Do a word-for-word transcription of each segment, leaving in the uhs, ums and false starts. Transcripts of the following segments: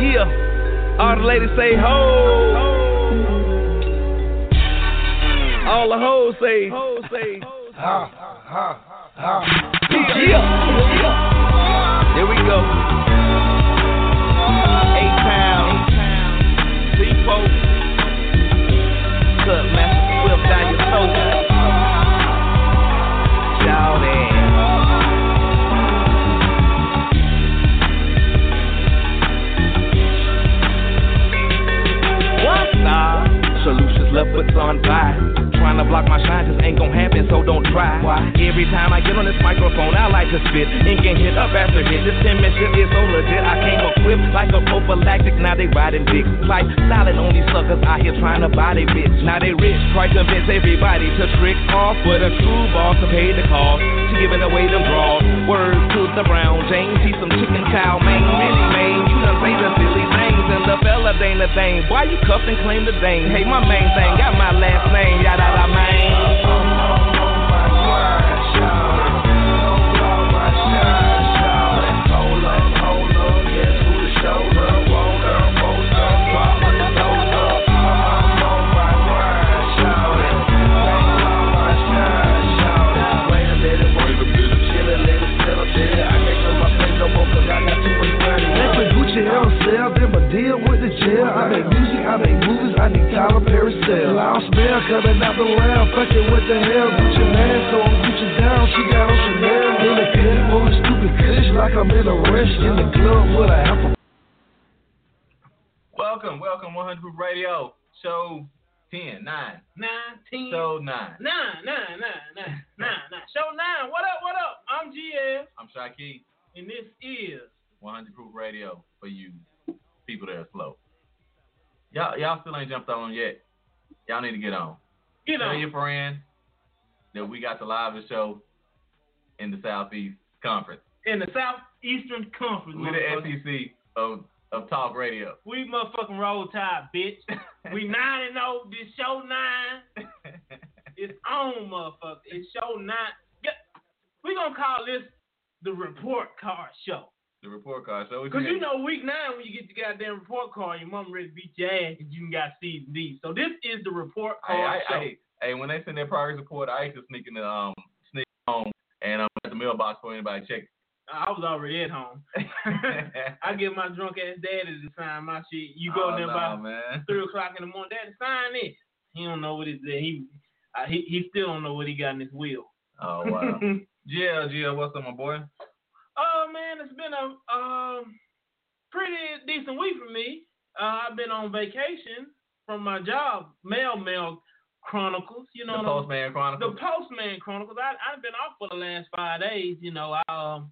Yeah, all the ladies say ho. All the hoes say hoes say ha ha ha. Yeah, yeah. Here we go. A-Town, C-Folk, Cut Master Swift down your throat. Shout it. Solutions left foot's on fire. Trying to block my shine just ain't gon' happen, so don't try. Why? Every time I get on this microphone, I like to spit. Ink and hit up after hit. This penmanship is so legit. I came equipped like a prophylactic. Now they riding dicks. Like silent on these suckers out here trying to buy they bitch. Now they rich. Try to convince everybody to trick off. But a true boss to pay the cost. She giving away them draws. Words to the Brown James. See some chicken cow, man. Really, man. You done say the silly things. And the fella ain't the thing. Why you cuffed and claim the dame? Hey, my main thing got my last name. Yada da man. Deal with the jail. I make music, I make movies, I need Tyler Perry sell. Loud smell coming out the lounge, fucking with the hell. Gucci man, so I'm Gucci down, she got on Chanel. In the cut, moving stupid kush like I'm in a rush. In the club with a apple. Welcome, welcome, one hundred Proof Radio, show ten, nine. nine, ten. Show nine. nine, nine, nine, nine, nine, nine. Show nine. What up, what up? I'm G L. I'm Shaquille. And this is one hundred Proof Radio for you people that are slow. Y'all, y'all still ain't jumped on yet. Y'all need to get on. Get Tell on. your friends that we got the livest show in the Southeast Conference. In the Southeastern Conference. We're the S E C of, of talk radio. We motherfucking roll tide, bitch. We nine and oh. This show nine. It's on, motherfucker. It's show nine. We gonna call this the report card show. The report card show. Because you know, week nine, when you get the goddamn report card, your mom ready to beat your ass and you got C and D. So this is the report card I, I, show. I, hey, when they send their progress report, I used to sneak in the um sneak home and um at the mailbox for anybody to check. I was already at home. I get my drunk ass daddy to sign my shit. You go oh, in there no, by man. three o'clock in the morning, daddy, sign it. He don't know what it's there. He, uh, he he still don't know what he got in his wheel. Oh wow. G L, G L, what's up, my boy? Oh man, it's been a um pretty decent week for me. Uh, I've been on vacation from my job, Mail Mail Chronicles. You know, the Postman Chronicles. The Postman Chronicles. I I've been off for the last five days. You know, I um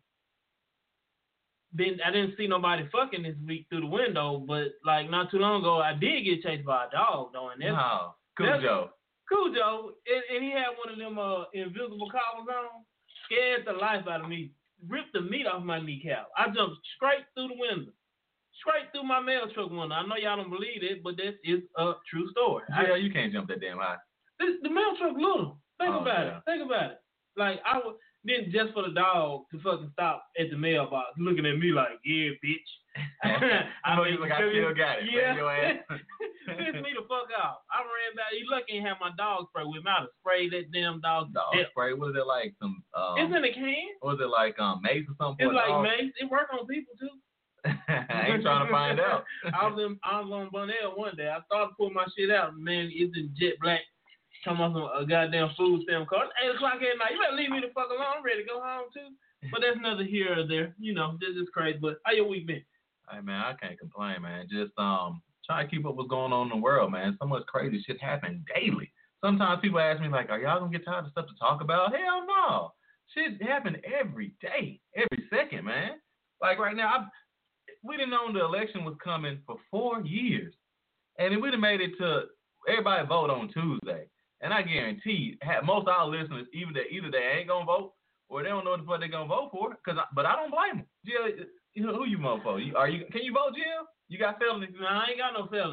been I didn't see nobody fucking this week through the window, but like not too long ago, I did get chased by a dog though, and that's no, Cujo. Cujo, and, and he had one of them uh invisible collars on. Scared the life out of me. Ripped the meat off my kneecap. I jumped straight through the window. Straight through my mail truck window. I know y'all don't believe it, but this is a true story. Yeah, I, you can't jump that damn high. This, the mail truck little. Think oh, about yeah. it. Think about it. Like, I was, then just for the dog to fucking stop at the mailbox looking at me like, yeah, bitch. I know you like, I still got it. Yeah. Your ass. Piss me the fuck off. I ran back. You lucky I had my dog spray with me. I would have sprayed that damn dog. Dog death. spray? What is it like? Some. Um, it's in a can. Was it like um, mace or something? It's like dog? mace. It work on people too. I ain't trying to find out. I was in I was on Bunnell one day. I started to pull my shit out. Man, it's in jet black. Come on, some a goddamn food stamp card. It's eight o'clock at night. You better leave me the fuck alone. I'm ready to go home too. But that's neither here or there. You know, this is crazy. But how your week been? Hey man, I can't complain, man. Just um trying to keep up what's going on in the world, man. So much crazy shit happening daily. Sometimes people ask me like, "Are y'all gonna get tired of stuff to talk about?" Hell no. Shit happen every day, every second, man. Like right now, I, we didn't know the election was coming for four years, and we'd have made it to everybody vote on Tuesday. And I guarantee most of our listeners, either they either they ain't gonna vote or they don't know what the fuck they're gonna vote for. Cause I, but I don't blame them. Yeah. You know, who you vote for? You, are you? Can you vote, Jim? You got felonies? No, I ain't got no felonies.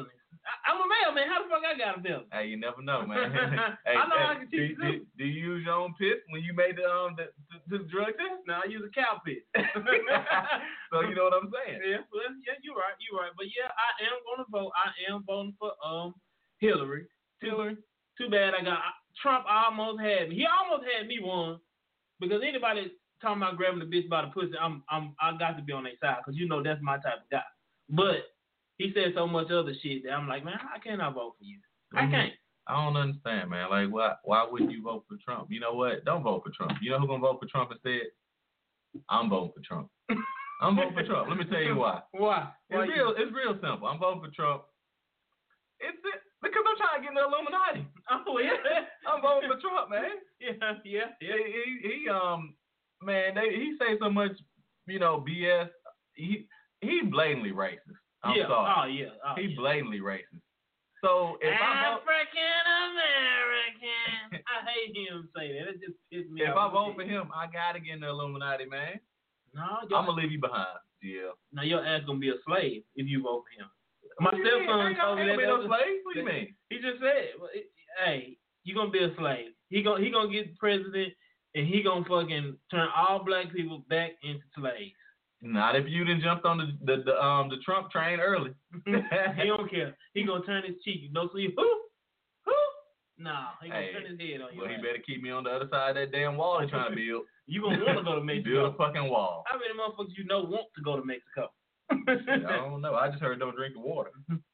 I, I'm a mailman. How the fuck I got a bill? Hey, you never know, man. hey, I know hey, I can teach do, you. do, do you use your own piss when you made the um the, the, the drug test? No, I use a cow piss. So you know what I'm saying? Yeah, well, yeah, you're right, you're right. But yeah, I am gonna vote. I am voting for um Hillary. Hillary. Too bad I got Trump. Almost had me. He almost had me won because anybody talking about grabbing the bitch by the pussy, I'm I'm I got to be on their side because you know that's my type of guy. But he said so much other shit that I'm like, man, how can I vote for you? I can't. I don't understand, man. Like, why why wouldn't you vote for Trump? You know what? Don't vote for Trump. You know who's gonna vote for Trump instead? I'm voting for Trump. I'm voting for Trump. Let me tell you why. Why? Why It's real. You? It's real simple. I'm voting for Trump. It's it, because I'm trying to get in the Illuminati. Oh yeah. I'm voting for Trump, man. Yeah, yeah, yeah. He, he, he um, man, they, he say so much, you know, B S. He he blatantly racist. I'm yeah. sorry. Oh yeah. Oh, he yeah. blatantly racist. So if African American, I hate him say that. It just pisses me if off. I vote for him, I gotta get in the Illuminati, man. No, I'm gonna leave you behind, yeah. Now your ass gonna be a slave if you vote for him. My what stepson told me that. Be no slave? What do you mean? He just said, "Hey, you gonna be a slave. He gonna he gonna get president, and he gonna fucking turn all black people back into slaves." Not if you done jumped on the the, the um the Trump train early. He don't care. He gonna turn his cheek. You know, so you who who? Nah, he gonna hey, turn his head on you. Well, he better keep me on the other side of that damn wall he's trying to build. You gonna want to go to Mexico? Build a fucking wall. How many motherfuckers you know want to go to Mexico? I don't know. I just heard don't drink the water.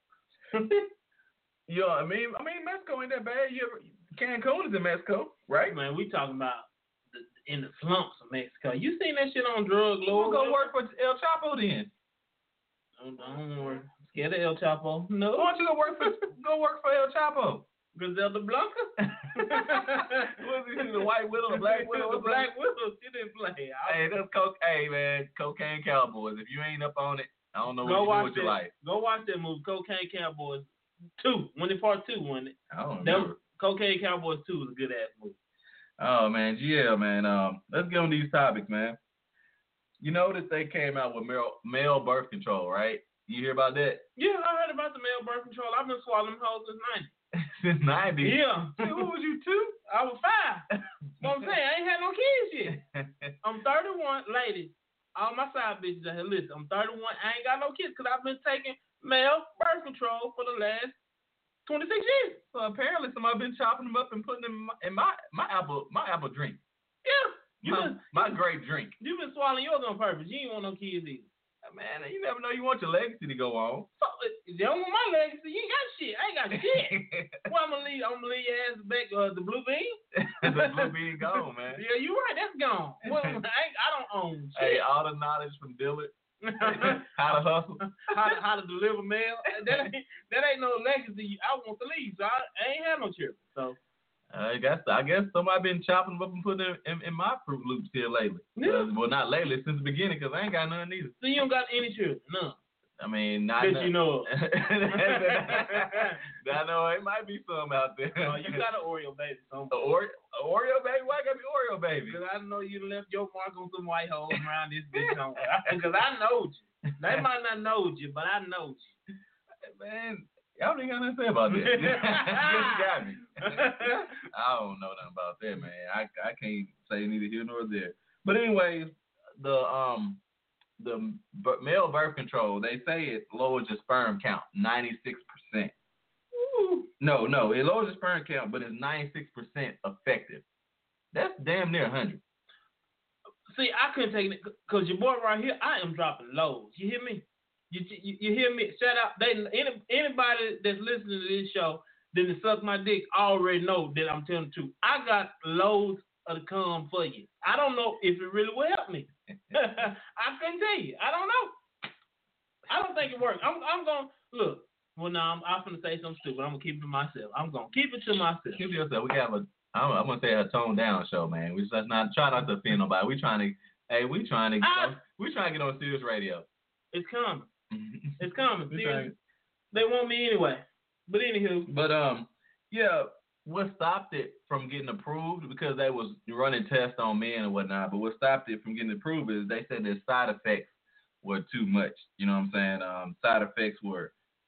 Yo, I mean, I mean Mexico ain't that bad. You ever, Cancun is in Mexico, right? Man, we talking about the, in the slumps of Mexico. You seen that shit on Drug Lord? We'll go work for El Chapo then. Don't, don't worry. Scared of El Chapo? No. Why don't you go work for go work for El Chapo? Griselda Blanca? What's he, the white widow, the black widow? The black widow, she didn't play. Hey, that's coke. Hey, man, Cocaine Cowboys. If you ain't up on it, I don't know go what you do with that, your life. Go watch that movie, Cocaine Cowboys two. When it part two, wasn't it? I don't that remember. Cocaine Cowboys two was a good ass movie. Oh man, yeah, man. Um, let's get on these topics, man. You know that they came out with male, male birth control, right? You hear about that? Yeah, I heard about the male birth control. I've been swallowing hoes since ninety. Since ninety? Yeah. Hey, what was you, two? I was five. What I'm saying, I ain't had no kids yet. I'm thirty-one, ladies. All my side bitches out here, listen, I'm thirty-one. I ain't got no kids because I've been taking male birth control for the last twenty-six years. So apparently somebody been chopping them up and putting them in my in my, my apple my apple drink. Yeah. You my, been, my grape drink. You've been swallowing yours on purpose. You ain't want no kids either. Man, you never know. You want your legacy to go on. So, if you don't want my legacy, you ain't got shit. I ain't got shit. Well, I'm gonna leave. I'm gonna leave your ass back. Uh, the blue bean. The blue bean gone, man. Yeah, you right. That's gone. Well, I, ain't, I don't own Hey, shit. all the knowledge from Dillard. How to hustle. how, to, how to deliver mail. That ain't, that ain't no legacy I want to leave. So I, I ain't have no children. So. I guess I guess somebody been chopping them up and putting them in, in my Fruit Loops here lately. Yeah. Uh, well, not lately, since the beginning, because I ain't got none either. So you don't got any children? None. I mean, not that none. you know of. I know it might be some out there. Oh, you got an Oreo baby somewhere. A Oreo, a Oreo baby? Why gotta be Oreo baby? Because I know you left your mark on some white holes around this bitch somewhere. Because I know you. They might not know you, but I know you. Man, y'all ain't got nothing to say about that. You just got me. I don't know nothing about that, man. I I can't say neither here nor there. But anyways, the um the b- male birth control, they say it lowers your sperm count ninety-six percent. Ooh. No, no, it lowers your sperm count, but it's ninety-six percent effective. That's damn near one hundred. See, I couldn't take it because your boy right here, I am dropping lows. You hear me? You, you, you hear me? Shout out. They, any, anybody that's listening to this show that suck my dick already know that I'm telling the truth. I got loads of the cum for you. I don't know if it really will help me. I couldn't tell you. I don't know. I don't think it works. I'm, I'm going to, look, well, no, I'm, I'm going to say something stupid. I'm going to keep it to myself. I'm going to keep it to myself. Keep it to yourself. We have a, I'm, I'm going to say a toned down show, man. We just not, try not to offend nobody. We trying to, hey, we trying to, get I, on, we trying to get on Sirius Radio. It's coming. It's coming. Trying, they want me anyway. But anywho. But, um, yeah, what stopped it from getting approved, because they was running tests on men and whatnot, but what stopped it from getting approved is they said the side effects were too much. You know what I'm saying? Um, side effects were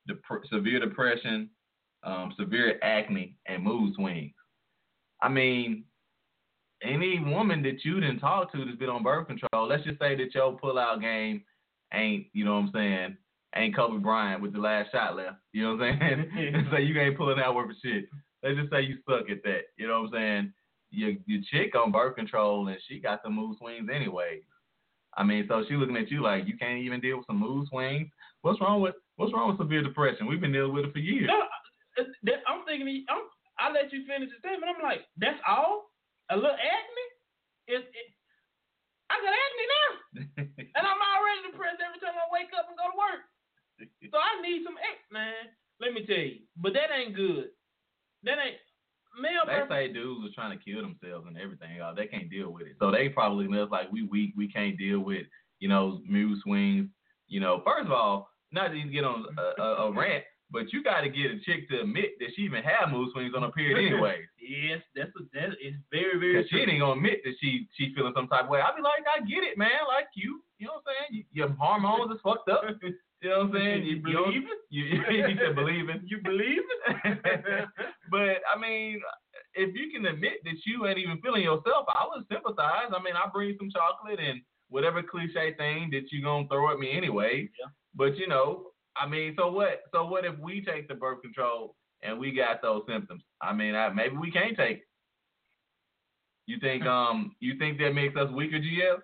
dep- severe depression, um, severe acne, and mood swings. I mean, any woman that you didn't talk to that's been on birth control, let's just say that your pullout game ain't, you know what I'm saying, ain't Kobe Bryant with the last shot left. You know what I'm saying? So you ain't pulling out worth of shit. Let's just say you suck at that. You know what I'm saying? Your your chick on birth control and she got the mood swings anyway. I mean, so she looking at you like you can't even deal with some mood swings. What's wrong with What's wrong with severe depression? We've been dealing with it for years. No, I'm thinking. I'm, I let you finish the statement. I'm like, that's all? A little acne? It, it, I got acne now, and I'm already depressed every time I wake up and go to work. So I need some X, man. Let me tell you, but that ain't good. That ain't. Male they say dudes are trying to kill themselves and everything. Oh, they can't deal with it. So they probably look like we weak. We can't deal with, you know, mood swings. You know, first of all, not to even get on a, a, a rant, but you got to get a chick to admit that she even have mood swings on her period anyway. Yes, that's a, that is very, very true. She ain't gonna admit that she she feeling some type of way. I be like, I get it, man. Like you, you know what I'm saying? You, your hormones is fucked up. You know what I'm saying? You, you believe it? You, you said believing. You believe it? But, I mean, if you can admit that you ain't even feeling yourself, I would sympathize. I mean, I bring you some chocolate and whatever cliche thing that you going to throw at me anyway. Yeah. But, you know, I mean, so what? So what if we take the birth control and we got those symptoms? I mean, I, maybe we can't take it. You think um you think that makes us weaker, G L?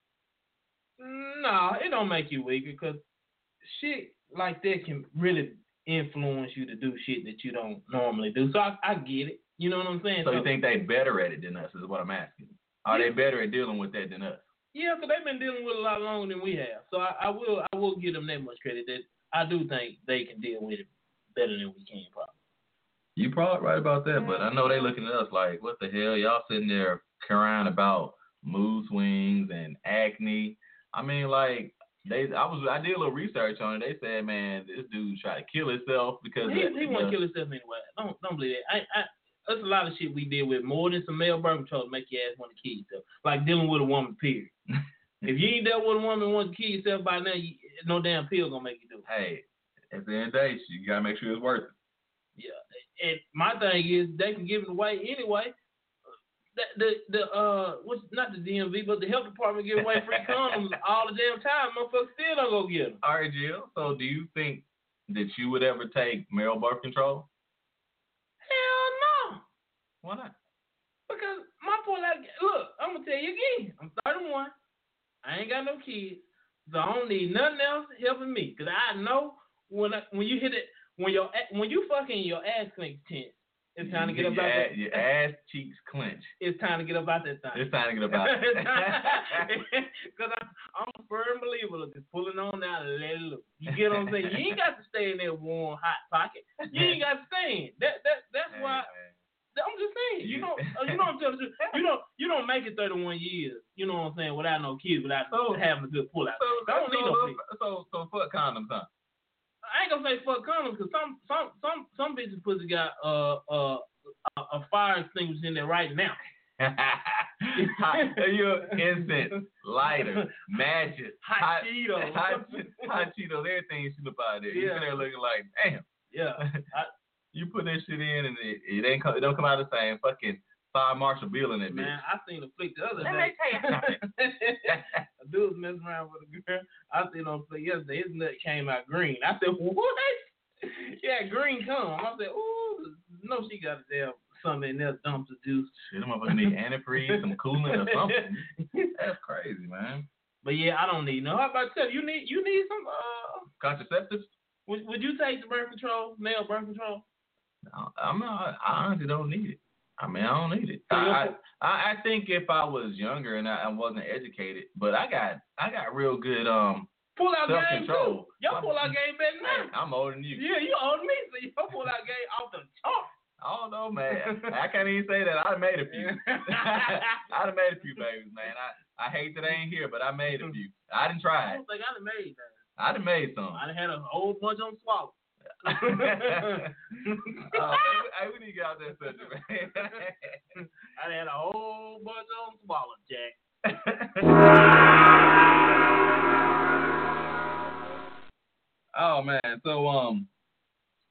No, it don't make you weaker because shit like that can really influence you to do shit that you don't normally do. So I, I get it. You know what I'm saying? So, so you think they better at it than us is what I'm asking. Are yeah. they better at dealing with that than us? Yeah, because they've been dealing with it a lot longer than we have. So I, I will I will give them that much credit that I do think they can deal with it better than we can probably. You probably right about that, but I know they looking at us like, what the hell? Y'all sitting there crying about mood swings and acne. I mean, like, They, I was, I did a little research on it. They said, man, this dude tried to kill himself because he, of, he want to kill himself anyway. Don't, don't believe that. I, I, there's a lot of shit we deal with more than some male birth control to make your ass want to kill yourself. Like dealing with a woman, period. If you ain't dealt with a woman who wants to kill yourself by now, you, no damn pill gonna make you do it. Hey, at the end of the day, you gotta make sure it's worth it. Yeah, and my thing is they can give it away anyway. The the, the uh what's not the D M V but the health department give away free condoms all the damn time. Motherfuckers still don't go get them. All right, Jill. So do you think that you would ever take male birth control? Hell no. Why not? Because my point, like, look, I'm gonna tell you again. I'm thirty-one. I ain't got no kids, so I don't need nothing else helping me. Cause I know when I, when you hit it, when your when you fucking your ass clench tense. It's time to get up your out ass, that. Your ass cheeks clench. It's time to get up out that thing. It's time to get up out that. Because I'm a firm believer of just pulling on out and let it loose. You get what I'm saying? You ain't got to stay in that warm, hot pocket. You ain't got to stay in. That, that, that's hey, why. Man. I'm just saying. You know, you know what I'm telling you. You don't, you don't make it thirty-one years, you know what I'm saying, without no kids, without so, having a good pull out. So, I don't so, need no kids. So, so, fuck condoms, huh? I ain't gonna say fuck condoms because some some some some bitches pussy got uh uh a, a fire extinguisher in there right now. hot, you incense, lighter, matches, hot, hot Cheetos, hot, hot Cheetos, everything you shoot up out there. Yeah. You there looking like damn. Yeah. I, you put that shit in and it, it ain't come, it don't come out the same. Fucking Fire Marshal Bill in that bitch. Man, I seen a flick the other Let day. me tell you something. A dude was messing around with a girl. I seen on flick yesterday. His nut came out green. I said, what? Yeah, green cum. I said, ooh, no, she got a damn something in there, dumps of juice. Shit, them motherfuckers need antifreeze, some coolant or something. That's crazy, man. But yeah, I don't need no. How about you? You need you need some uh contraceptives? Would Would you take the birth control, male birth control? No, I'm not. I honestly don't need it. I mean, I don't need it. I, I I think if I was younger and I, I wasn't educated, but I got I got real good um pull out game too. Your pull out game better than mine. I'm older than you. Yeah, you older than me, so your pull out game off the chart. I don't know, man. I can't even say that. I'd have made a few. I'd have made a few babies, man. I, I hate that I ain't here, but I made a few. I didn't try it. I don't think I'd have made that. I'd have made some. I'd have had a whole bunch on swallow. uh, hey, we need to get out that subject, man. I had a whole bunch on swallow, Jack. Oh man, so um,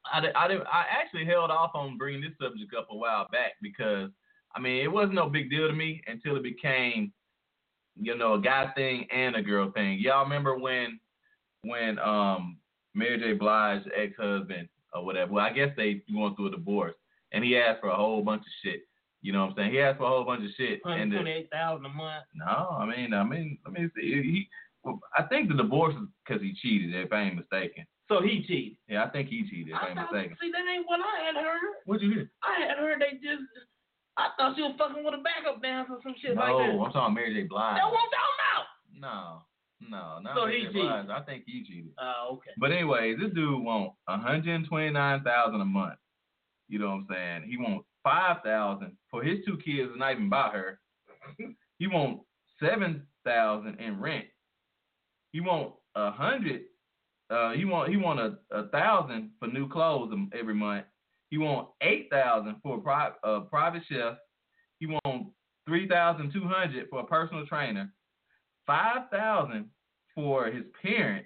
I, I, I actually held off on bringing this subject up a while back because, I mean, it wasn't no big deal to me until it became, you know, a guy thing and a girl thing. Y'all remember when when um Mary J. Blige's ex-husband or whatever, well, I guess they going through a divorce, and he asked for a whole bunch of shit. You know what I'm saying? He asked for a whole bunch of shit. one hundred twenty-eight thousand dollars a month. No, I mean, I mean, let me see. He, well, I think the divorce is because he cheated, if I ain't mistaken. So he cheated? Yeah, I think he cheated, if I, I ain't thought, mistaken. See, that ain't what I had heard. What'd you hear? I had heard they just, I thought she was fucking with a backup dancer or some shit no, like that. No, I'm talking Mary J. Blige. That's what I'm talking about. No, no, not so Mary he J. cheated. Blige. I think he cheated. Oh, uh, okay. But anyways, this dude want one hundred twenty-nine thousand dollars a month. You know what I'm saying? He wants five thousand dollars for his two kids, not even by her. He wants seven thousand dollars in rent. He want a hundred. Uh, he want he want a, a thousand for new clothes every month. He want eight thousand for a pri- uh, private chef. He want three thousand two hundred for a personal trainer. Five thousand for his parent.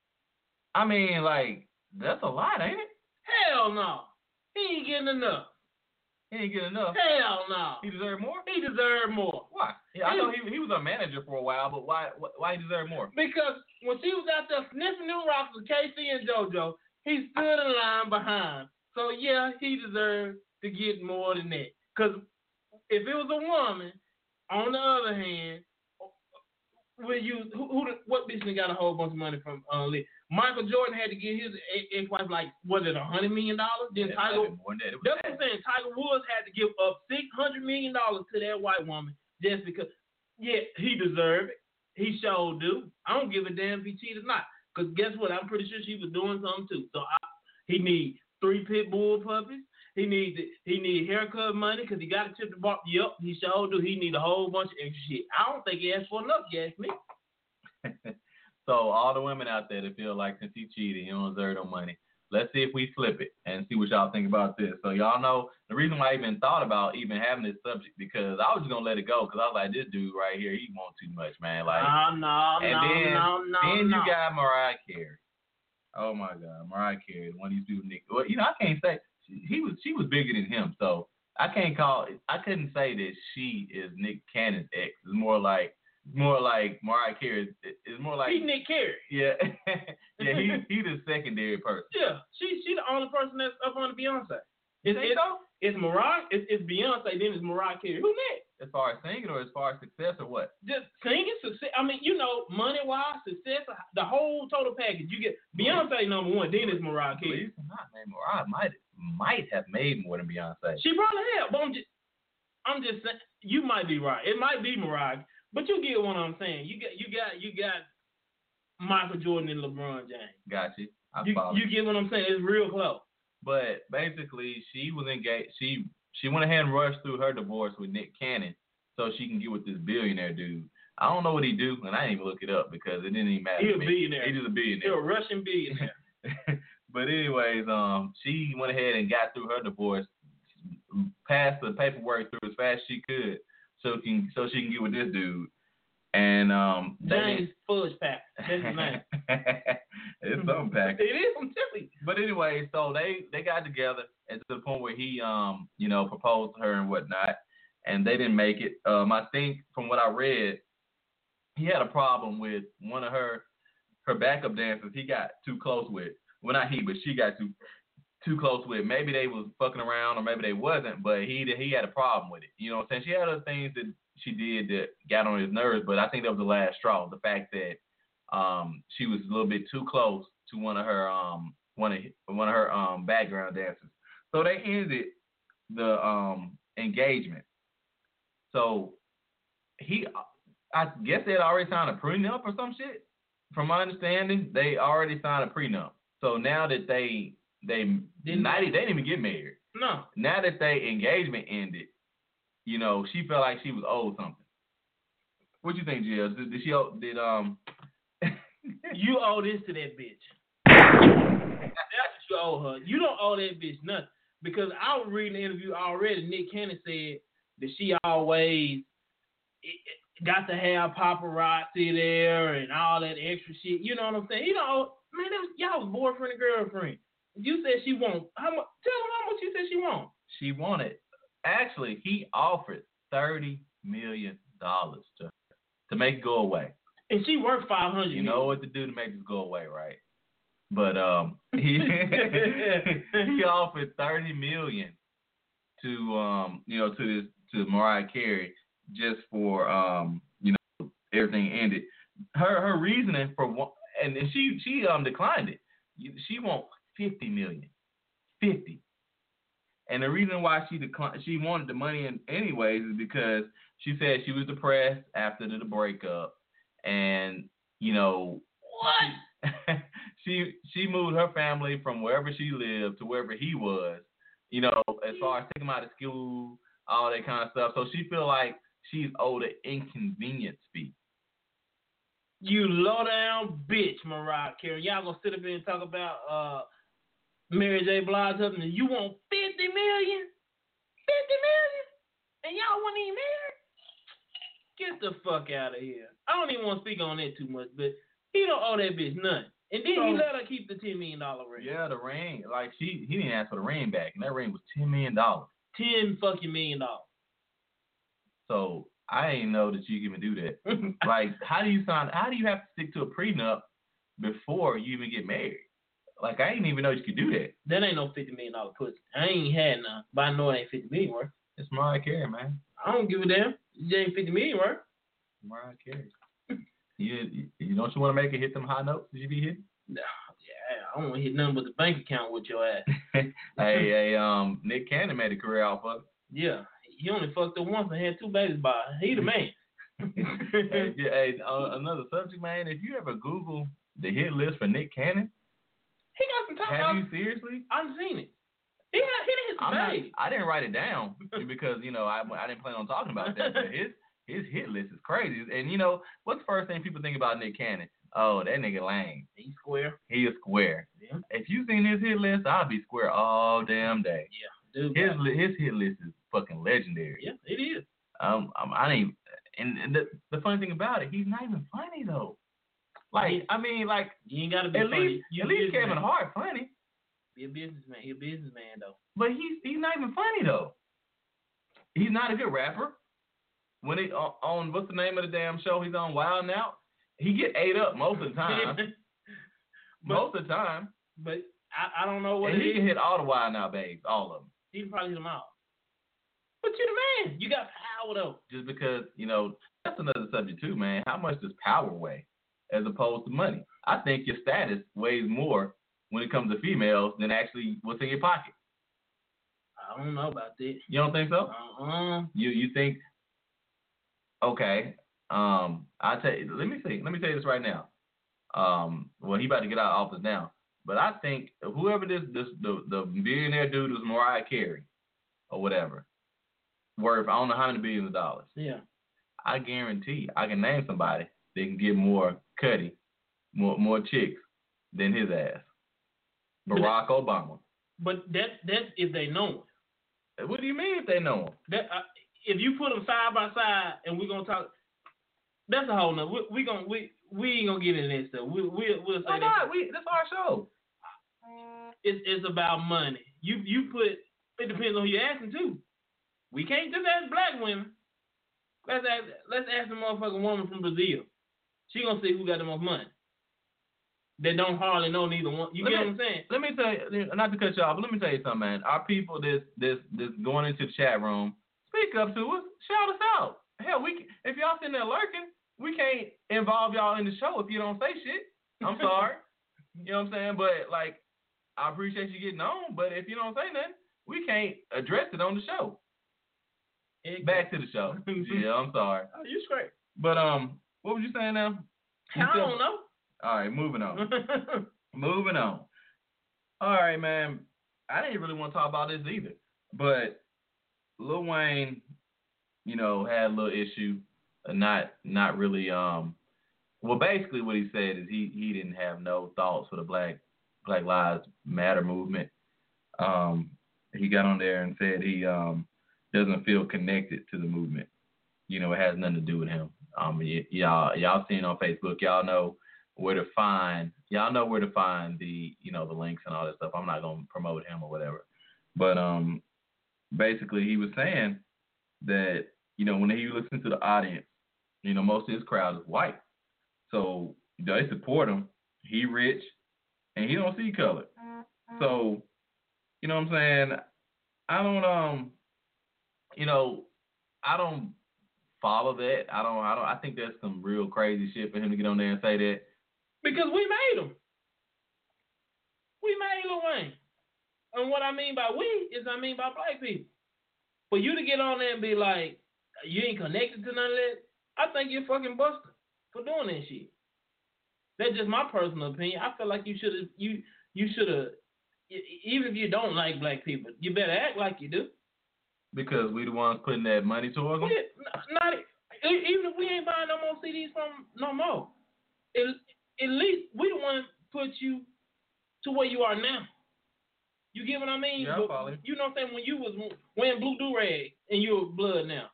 I mean, like that's a lot, ain't it? Hell no. He ain't getting enough. He ain't getting enough. Hell no. He deserved more? He deserved more. Why? Yeah, I know he he was a manager for a while, but why why he deserved more? Because when she was out there sniffing them rocks with K C and JoJo, he stood in line behind. So yeah, he deserved to get more than that. Because if it was a woman, on the other hand, will you who, who what bitch got a whole bunch of money from uh, Lee? Michael Jordan had to get his ex-wife like, was it a hundred million dollars? Then yeah, Tiger, more than that. that's what I'm saying. Tiger Woods had to give up six hundred million dollars to that white woman just because. Yeah, he deserved it. He sure do. I don't give a damn if he cheated or not. Cause guess what? I'm pretty sure she was doing something too. So I, he need three pit bull puppies. He needs he need haircut money because he got to tip the bar. Yup, he sure do. He need a whole bunch of extra shit. I don't think he asked for enough. You ask me. So all the women out there that feel like since he cheated, he don't deserve no money. Let's see if we flip it and see what y'all think about this. So y'all know the reason why I even thought about even having this subject because I was just gonna let it go because I was like, this dude right here, he wants too much, man. Like, no, no, and no, then, no, no, then no. you got Mariah Carey. Oh my God, Mariah Carey, one of these people. Well, you know, I can't say he was. She was bigger than him, so I can't call. I couldn't say that she is Nick Cannon's ex. It's more like. More like Mariah Carey. It's more like he Nick Carey. Yeah, yeah. He he the secondary person. Yeah, she she the only person that's up on the Beyonce. It's it's, so? it's Mariah. It's, it's Beyonce. Then it's Mariah Carey. Who next? As far as singing or as far as success or what? Just singing success. I mean, you know, money wise, success, the whole total package. You get Beyonce number one. Then it's Mariah Carey. Believe it or not, man, Mariah might might have made more than Beyonce. She probably have. But I'm just I'm just saying. You might be right. It might be Mariah. But you get what I'm saying. You got, you got, you got Michael Jordan and LeBron James. Got you. I you, follow. You get what I'm saying? It's real close. But basically, she was engaged. She she went ahead and rushed through her divorce with Nick Cannon so she can get with this billionaire dude. I don't know what he do, and I didn't even look it up because it didn't even matter. He's to a me. billionaire. He's just a billionaire. He's a Russian billionaire. But anyways, um, she went ahead and got through her divorce, passed the paperwork through as fast as she could, so can so she can get with this dude. And um, James Fudge Pack. That's his name. It's something pack. It is. I'm telling you. But anyway, so they, they got together and to the point where he um you know proposed to her and whatnot, and they didn't make it. Um, I think from what I read, he had a problem with one of her her backup dancers. He got too close with. Well, not he, but she got too too close with. Maybe they was fucking around, or maybe they wasn't. But he he had a problem with it. You know what I'm saying? She had other things that she did that got on his nerves, but I think that was the last straw. The fact that um, she was a little bit too close to one of her um, one of one of her um, background dancers. So they ended the um, engagement. So he, I guess they had already signed a prenup or some shit. From my understanding, they already signed a prenup. So now that they they didn't not, they didn't even get married. No. Now that they engagement ended. You know, she felt like she was owed something. What you think, Jill? Did, did she owe, did um? You owe this to that bitch. That's what you owe her. You don't owe that bitch nothing because I was reading the interview already. Nick Cannon said that she always got to have paparazzi there and all that extra shit. You know what I'm saying? You know, man, that was, y'all was boyfriend and girlfriend. You said she want how much? Tell him how much you said she want. She wanted. Actually, he offered thirty million dollars to her to make it go away. And she worth five hundred. You know what to do to make this go away, right? But um, he he offered thirty million to um, you know, to this to Mariah Carey just for um, you know, everything ended. Her her reasoning for one, and she she um declined it. She wants fifty million, fifty. And the reason why she declined, she wanted the money in anyways, is because she said she was depressed after the, the breakup, and you know what she she moved her family from wherever she lived to wherever he was, you know, as far as taking him out of school, all that kind of stuff. So she feel like she's owed an inconvenience fee. You low down bitch, Mariah Carey. Y'all gonna sit up here and talk about uh. Mary J. Blige husband, and you want fifty million? fifty million? And y'all want even married? Get the fuck out of here. I don't even want to speak on that too much, but he don't owe that bitch nothing. And then so, he let her keep the ten million dollars ring. Yeah, the ring. Like, she, he didn't ask for the ring back, and that ring was ten million dollars. ten fucking million dollars. So, I didn't know that you can even do that. Like, how do you sign, how do you have to stick to a prenup before you even get married? Like, I didn't even know you could do that. That ain't no fifty million dollars pussy. I ain't had none, but I know it ain't fifty million dollars worth. It's Mariah Carey, man. I don't give a damn. It ain't fifty million dollars worth. Mariah Carey. you, you don't you want to make it hit them high notes that you be hitting? No, yeah, I don't want to hit nothing but the bank account with your ass. hey, hey, um, Nick Cannon made a career off of it. Yeah, he only fucked up once and had two babies by her. He the man. hey, yeah, hey, uh, another subject, man. If you ever Google the hit list for Nick Cannon, he got some time. Have you seriously? I've seen it. He got he didn't hit some babies. I didn't write it down because you know I I didn't plan on talking about that. But his his hit list is crazy. And you know what's the first thing people think about Nick Cannon? Oh, that nigga lame. He's square. He is square. Yeah. If you seen his hit list, I'll be square all damn day. Yeah, dude. His li- his hit list is fucking legendary. Yeah, it is. Um, um I didn't. And, and the the funny thing about it, he's not even funny though. Like, I mean, like, you ain't gotta be at funny. least You at least Kevin Hart funny. Be a businessman. He a businessman though. But he's he's not even funny though. He's not a good rapper. When he on, on what's the name of the damn show he's on, Wild 'N Out, he get ate up most of the time. but, most of the time. But I, I don't know what and it he is. can hit all the Wild 'N Out babes, all of them. He can probably hit them all. But you the man. You got power though. Just because, you know, that's another subject too, man. How much does power weigh as opposed to money? I think your status weighs more when it comes to females than actually what's in your pocket. I don't know about that. You don't think so? Uh-uh. You you think? Okay. Um, I tell you. Let me see. Let me tell you this right now. Um, well, he about to get out of office now, but I think whoever this this the the billionaire dude was Mariah Carey, or whatever, worth I don't know how many billions of dollars. Yeah. I guarantee I can name somebody that can get more cutty, more more chicks than his ass. Barack but, Obama. But that that's if they know him. What do you mean if they know him? That uh, if you put them side by side and we're gonna talk, that's a whole nother. We, we gonna we we ain't gonna get into that stuff. We we we'll say Why that. not? We that's our show. It's it's about money. You you put it depends on who you're asking too. We can't just ask black women. Let's ask let's ask the motherfucking woman from Brazil. She gonna see who got the most money. They don't hardly know neither one. You let get me, what I'm saying? Let me tell you, not to cut you off, but let me tell you something, man. Our people that's this this going into the chat room, speak up to us, shout us out. Hell, we if y'all sitting there lurking, we can't involve y'all in the show if you don't say shit. I'm sorry. You know what I'm saying? But like, I appreciate you getting on, but if you don't say nothing, we can't address it on the show. Exactly. Back to the show. Yeah, I'm sorry. Oh, you straight. But um, what was you saying now? You I don't know. All right, moving on. moving on. All right, man. I didn't really want to talk about this either, but Lil Wayne, you know, had a little issue, uh, not not really. Um, well, basically, what he said is he he didn't have no thoughts for the Black Black Lives Matter movement. Um, he got on there and said he um doesn't feel connected to the movement. You know, it has nothing to do with him. Um, y- y'all y'all seen on Facebook, y'all know. where to find. Y'all know where to find the, you know, the links and all that stuff. I'm not gonna promote him or whatever. But um, basically, he was saying that, you know, when he listens to the audience, you know, most of his crowd is white, so they support him. He rich, and he don't see color. So, you know what I'm saying? I don't um, you know, I don't follow that. I don't. I don't. I think that's some real crazy shit for him to get on there and say that. Because we made him. We made Lil Wayne. And what I mean by we is I mean by black people. For you to get on there and be like, you ain't connected to none of that, I think you're fucking busted for doing that shit. That's just my personal opinion. I feel like you should have, you you should have, even if you don't like black people, you better act like you do. Because we the ones putting that money towards them? Not, even if we ain't buying no more C Ds from no more. At, at least we the ones put you to where you are now. You get what I mean? Yeah, I follow you. You know what I'm saying? When you was wearing blue do-rag and you're blood now.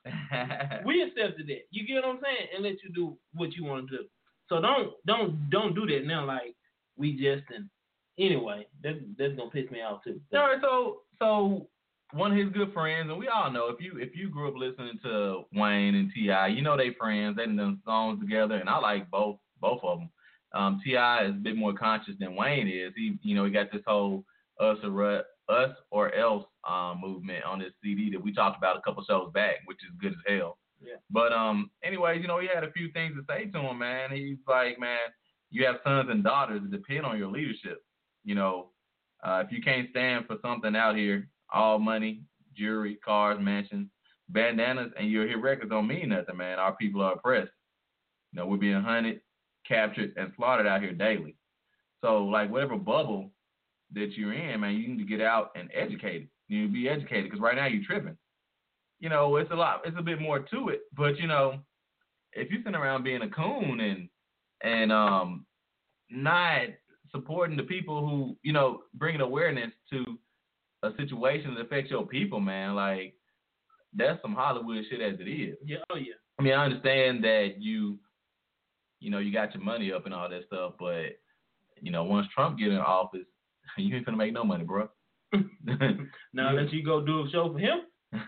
We accepted that. You get what I'm saying? And let you do what you want to do. So don't don't don't do that now like we just and anyway, that's that's gonna piss me off too. All right, so so one of his good friends, and we all know if you if you grew up listening to Wayne and T I, you know they friends, they done songs together, and I like both both of them. Um, T I is a bit more conscious than Wayne is. He you know he got this whole us or us or else um, movement on this C D that we talked about a couple shows back, which is good as hell. Yeah. But um, anyways, you know he had a few things to say to him, man. He's like, man, you have sons and daughters that depend on your leadership. You know, uh, if you can't stand for something out here, all money, jewelry, cars, mansions, bandanas, and your hit records don't mean nothing, man. Our people are oppressed. You know, we're being hunted, captured, and slaughtered out here daily. So, like, whatever bubble that you're in, man, you need to get out and educate it. You need to be educated because right now you're tripping. You know, it's a lot, it's a bit more to it. But, you know, if you're sitting around being a coon and, and um, not supporting the people who, you know, bringing awareness to a situation that affects your people, man, like, that's some Hollywood shit as it is. Yeah, oh yeah. I mean, I understand that you, you know, you got your money up and all that stuff, but, you know, once Trump get in office, you ain't finna make no money, bro. Now unless you go do a show for him.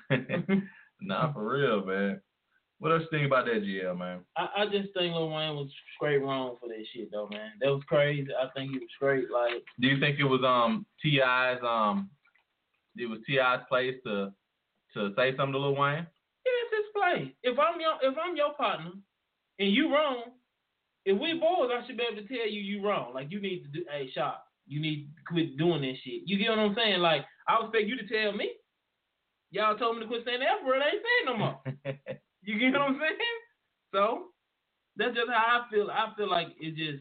Nah, for real, man. What else you think about that, G L, man? I, I just think Lil Wayne was straight wrong for that shit, though, man. That was crazy. I think he was straight, like. Do you think it was um T I's um it was T I's place to to say something to Lil Wayne? Yeah, it's his place. If I'm your if I'm your partner and you wrong, if we boys, I should be able to tell you you wrong. Like you need to do, hey, Shop, you need to quit doing that shit. You get what I'm saying? Like I would expect you to tell me. Y'all told me to quit saying the F word. I ain't saying no more. You get what I'm saying? So that's just how I feel. I feel like it just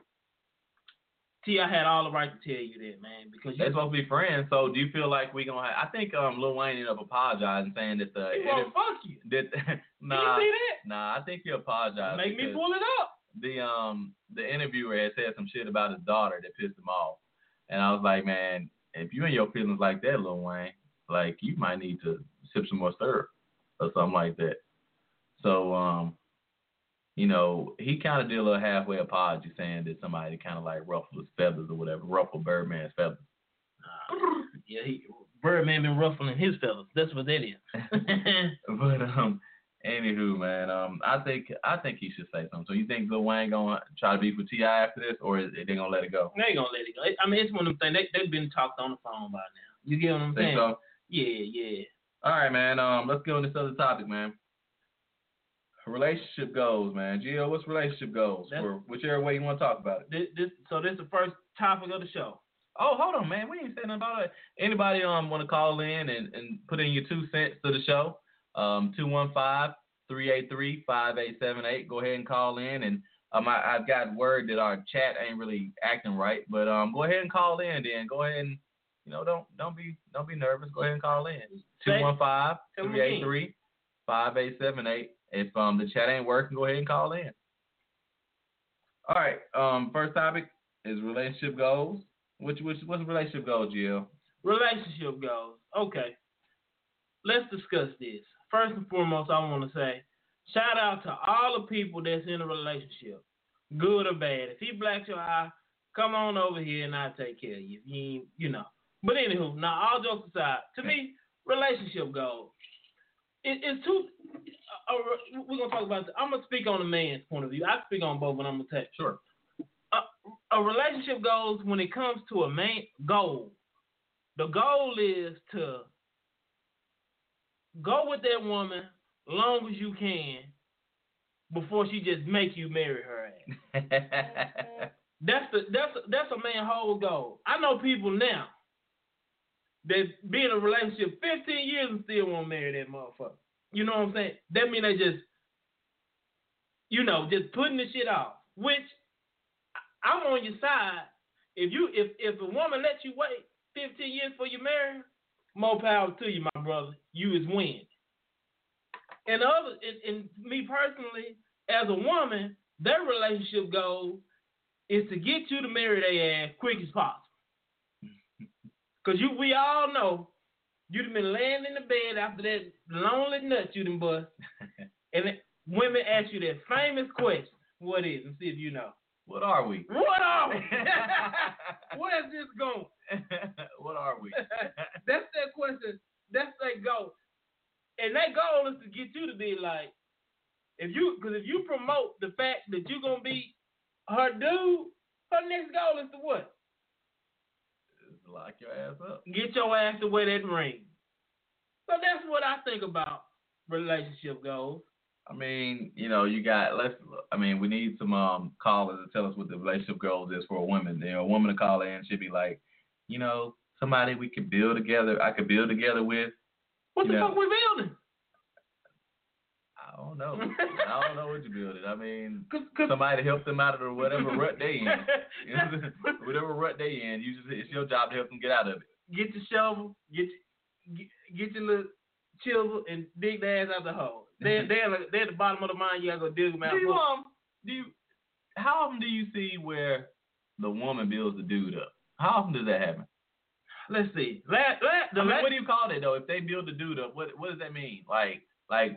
T I had all the right to tell you that, man, because they're supposed to be friends. So do you feel like we gonna? Have, I think um Lil Wayne ended up apologizing, saying that the he won't fuck you. That nah, you see that? Nah, I think he apologized. Make me pull it up. The um the interviewer had said some shit about his daughter that pissed him off, and I was like, man, if you in your feelings like that, Lil Wayne, like you might need to sip some more syrup or something like that. So um. You know, he kind of did a little halfway apology saying that somebody kind of like ruffled his feathers or whatever, ruffled Birdman's feathers. Uh, yeah, he, Birdman been ruffling his feathers. That's what that is. But um, anywho, man, um, I think I think he should say something. So you think Lil Wayne gonna try to beef with T I after this, or is they gonna let it go? They ain't gonna let it go. I mean, it's one of them things. They they've been talked on the phone by now. You get what I'm think saying? So? Yeah, yeah. All right, man. Um, let's go on this other topic, man. Relationship goals, man. Gio, what's relationship goals? That's, for whichever way you want to talk about it. This, this, so this is the first topic of the show. Oh, hold on, man. We ain't saying nothing about it. Anybody um want to call in and, and put in your two cents to the show? Um, two one five, three eight three, five eight seven eight. Go ahead and call in. And um, I, I've got word that our chat ain't really acting right, but um, go ahead and call in. Then go ahead and you know don't don't be don't be nervous. Go ahead and call in. two one five, three eight three, five eight seven eight. If um the chat ain't working, go ahead and call in. All right. Um, first topic is relationship goals. Which which what's relationship goals, Jill? Relationship goals. Okay. Let's discuss this. First and foremost, I want to say shout out to all the people that's in a relationship. good or bad. If he blacks your eye, come on over here and I'll take care of you. If you ain't, you know. But anywho, now all jokes aside, to me, relationship goals. It, it's too. Uh, uh, we're gonna talk about. The, I'm gonna speak on the man's point of view. I speak on both, but I'm gonna take. Sure. A, a relationship goals when it comes to a main goal. The goal is to go with that woman long as you can before she just make you marry her ass. that's the that's that's a man's whole goal. I know people now that be in a relationship fifteen years and still won't marry that motherfucker. You know what I'm saying? That mean they just, you know, just putting the shit off. Which I'm on your side. If you if if a woman lets you wait fifteen years before you marry her, more power to you, my brother. You is win. And the other, and, and me personally, as a woman, their relationship goal is to get you to marry their ass quick as possible. Cause you, we all know, you'd been laying in the bed after that lonely nut you done bust, and it, women ask you that famous question, "What is?" And see if you know. What are we? What are we? Where's this going? What are we? That's that question. That's that goal. And that goal is to get you to be like, if you, because if you promote the fact that you're going to be her dude, her next goal is to what? Lock your ass up. Get your ass to wear that ring. So that's what I think about relationship goals. I mean, you know, you got, let's, I mean, we need some um, callers to tell us what the relationship goals is for a woman. You know, a woman to call in should be like, you know, somebody we could build together, I could build together with. What the know, fuck we building? I don't know. I don't know what you're building. I mean, Cause, cause somebody to help them out of the whatever rut they in. You know, whatever rut they in, you just, it's your job to help them get out of it. Get your shovel, get get, get your little chisel, and dig the ass out the hole. They're, they're, they're at the bottom of the mine. You gotta go dig them out. Do you, um, do you, how often do you see where the woman builds the dude up? How often does that happen? Let's see. Last, last, the I mean, last, what do you call that though? If they build the dude up, what what does that mean? Like like,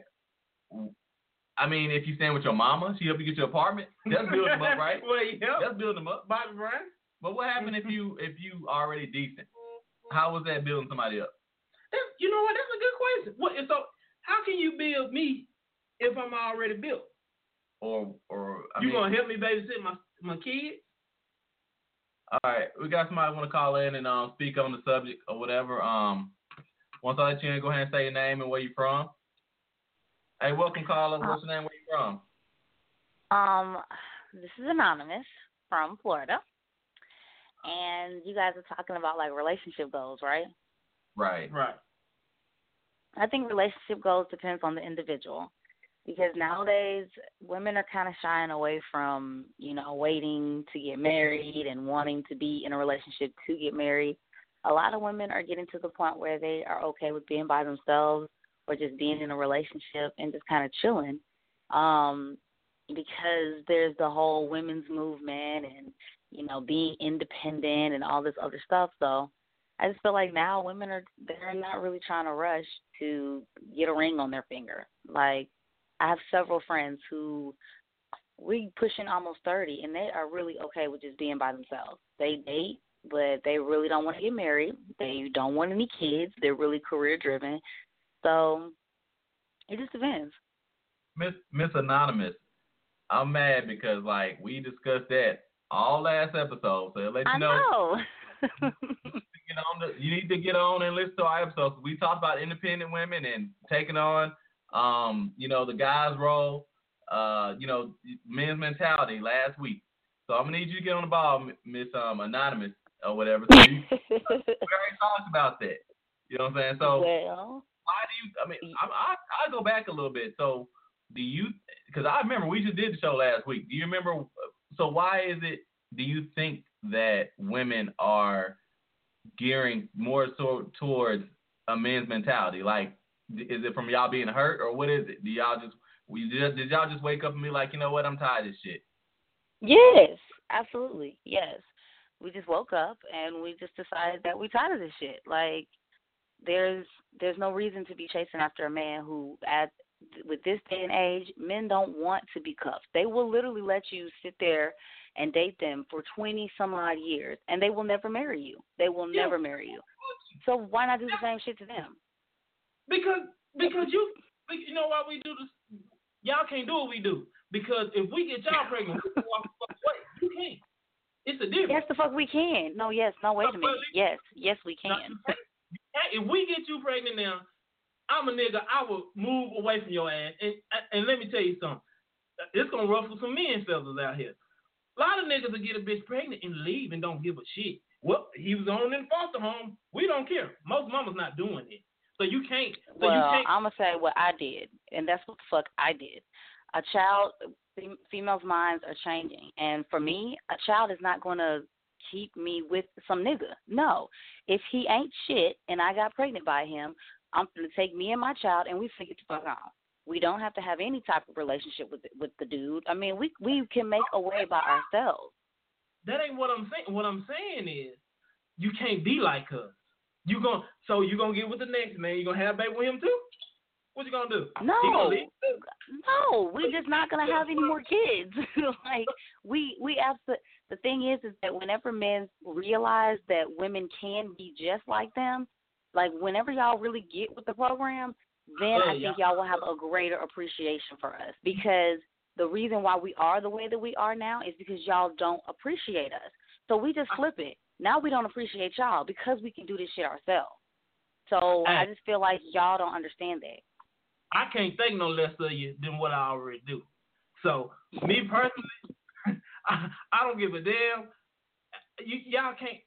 I mean, if you stand with your mama, she help you get your apartment. That's building them up, right? Well, yeah. That's building them up. Bobby Brown. But what happened if you if you already decent? How was that building somebody up? That's, you know what? That's a good question. What? So how can you build me if I'm already built? Or or I you mean, gonna help me babysit my my kids? All right, we got somebody want to call in and um speak on the subject or whatever. Um, once I let you in, go ahead and say your name and where you from. Hey, welcome, caller. What's your name? Where you from? Um, this is Anonymous from Florida, and you guys are talking about like relationship goals, right? Right. Right. I think relationship goals depends on the individual, because nowadays women are kind of shying away from, you know, waiting to get married and wanting to be in a relationship to get married. A lot of women are getting to the point where they are okay with being by themselves or just being in a relationship and just kind of chilling, um, because there's the whole women's movement and, you know, being independent and all this other stuff. So I just feel like now women are, they're not really trying to rush to get a ring on their finger. Like, I have several friends who we pushing almost thirty, and they are really okay with just being by themselves. They date, but they really don't want to get married. They don't want any kids. They're really career driven. So it just depends. Miss Miss Anonymous, I'm mad because like we discussed that all last episode. So let you I know. know. Get on the, you need to get on and listen to our episodes. We talked about independent women and taking on, um, you know, the guy's role, uh, you know, men's mentality last week. So I'm gonna need you to get on the ball, Miss um, Anonymous or whatever. So you, we already talked about that. You know what I'm saying? So well, why do you? I mean, I I, I go back a little bit. So do you? Because I remember we just did the show last week. Do you remember? So why is it? Do you think that women are gearing more so towards a men's mentality? Like, is it from y'all being hurt, or what is it? Do y'all just we did, did y'all just wake up and be like, you know what, I'm tired of this shit? Yes, absolutely, yes. We just woke up and we just decided that we tired of this shit. Like, there's there's no reason to be chasing after a man who at with this day and age, men don't want to be cuffed. They will literally let you sit there and date them for twenty some odd years, and they will never marry you. They will Yeah. never marry you. So why not do the same shit to them? Because because you you know why we do this? Y'all can't do what we do. Because if we get y'all pregnant, we can walk the fuck away. You can't. It's a difference. Yes, the fuck we can. No, yes, no, wait a minute. Yes, yes, we can. If we get you pregnant now, I'm a nigga. I will move away from your ass. And and let me tell you something. It's gonna ruffle some men's feathers out here. A lot of niggas will get a bitch pregnant and leave and don't give a shit. Well, he was on in foster home. We don't care. Most mamas not doing it. So you can't. So well, you can't. I'm gonna say what I did, and that's what the fuck I did. A child, females' minds are changing, and for me, a child is not gonna keep me with some nigga. No, if he ain't shit and I got pregnant by him, I'm gonna take me and my child and we finna get the fuck on. We don't have to have any type of relationship with the, with the dude. I mean, we we can make a way by ourselves. That ain't what I'm saying. What I'm saying is, you can't be like us. You gon' so you gonna get with the next man. You gonna have a baby with him too? What you gonna do? No, gonna no, we're just not gonna have any more kids. Like we we absolutely. The thing is, is that whenever men realize that women can be just like them, like whenever y'all really get with the program, then I think y'all will have a greater appreciation for us. Because the reason why we are the way that we are now is because y'all don't appreciate us. So we just flip it. Now we don't appreciate y'all because we can do this shit ourselves. So Hey. I just feel like y'all don't understand that. I can't think no less of you than what I already do. So me personally, I, I don't give a damn. You, y'all can't.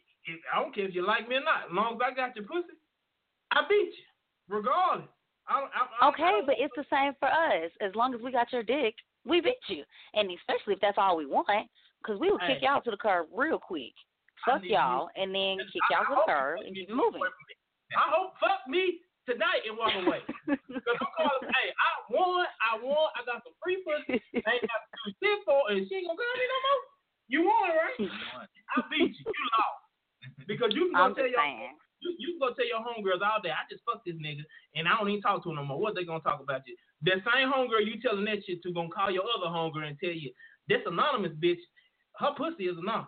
I don't care if you like me or not. As long as I got your pussy, I beat you, regardless. I, I, I, Okay, I but it's the same for us. As long as we got your dick, we beat you. And especially if that's all we want, because we will Hey. kick y'all to the curb real quick. I Fuck need y'all, and then you. kick y'all I to the hope curb you and get keep it moving. away from me. I hope fuck me tonight and walk away. Because I'm calling, hey, I won, I won, I got some free pussy, I ain't got to do shit for, and she ain't gonna call me no more. You won, right? I beat you. You lost. Because you can go I'm tell just your saying. you, you can go tell your homegirls all day, I just fucked this nigga and I don't even talk to him no more. What they gonna talk about you? That same homegirl you telling that shit to gonna call your other homegirl and tell you, this anonymous bitch, her pussy is anonymous.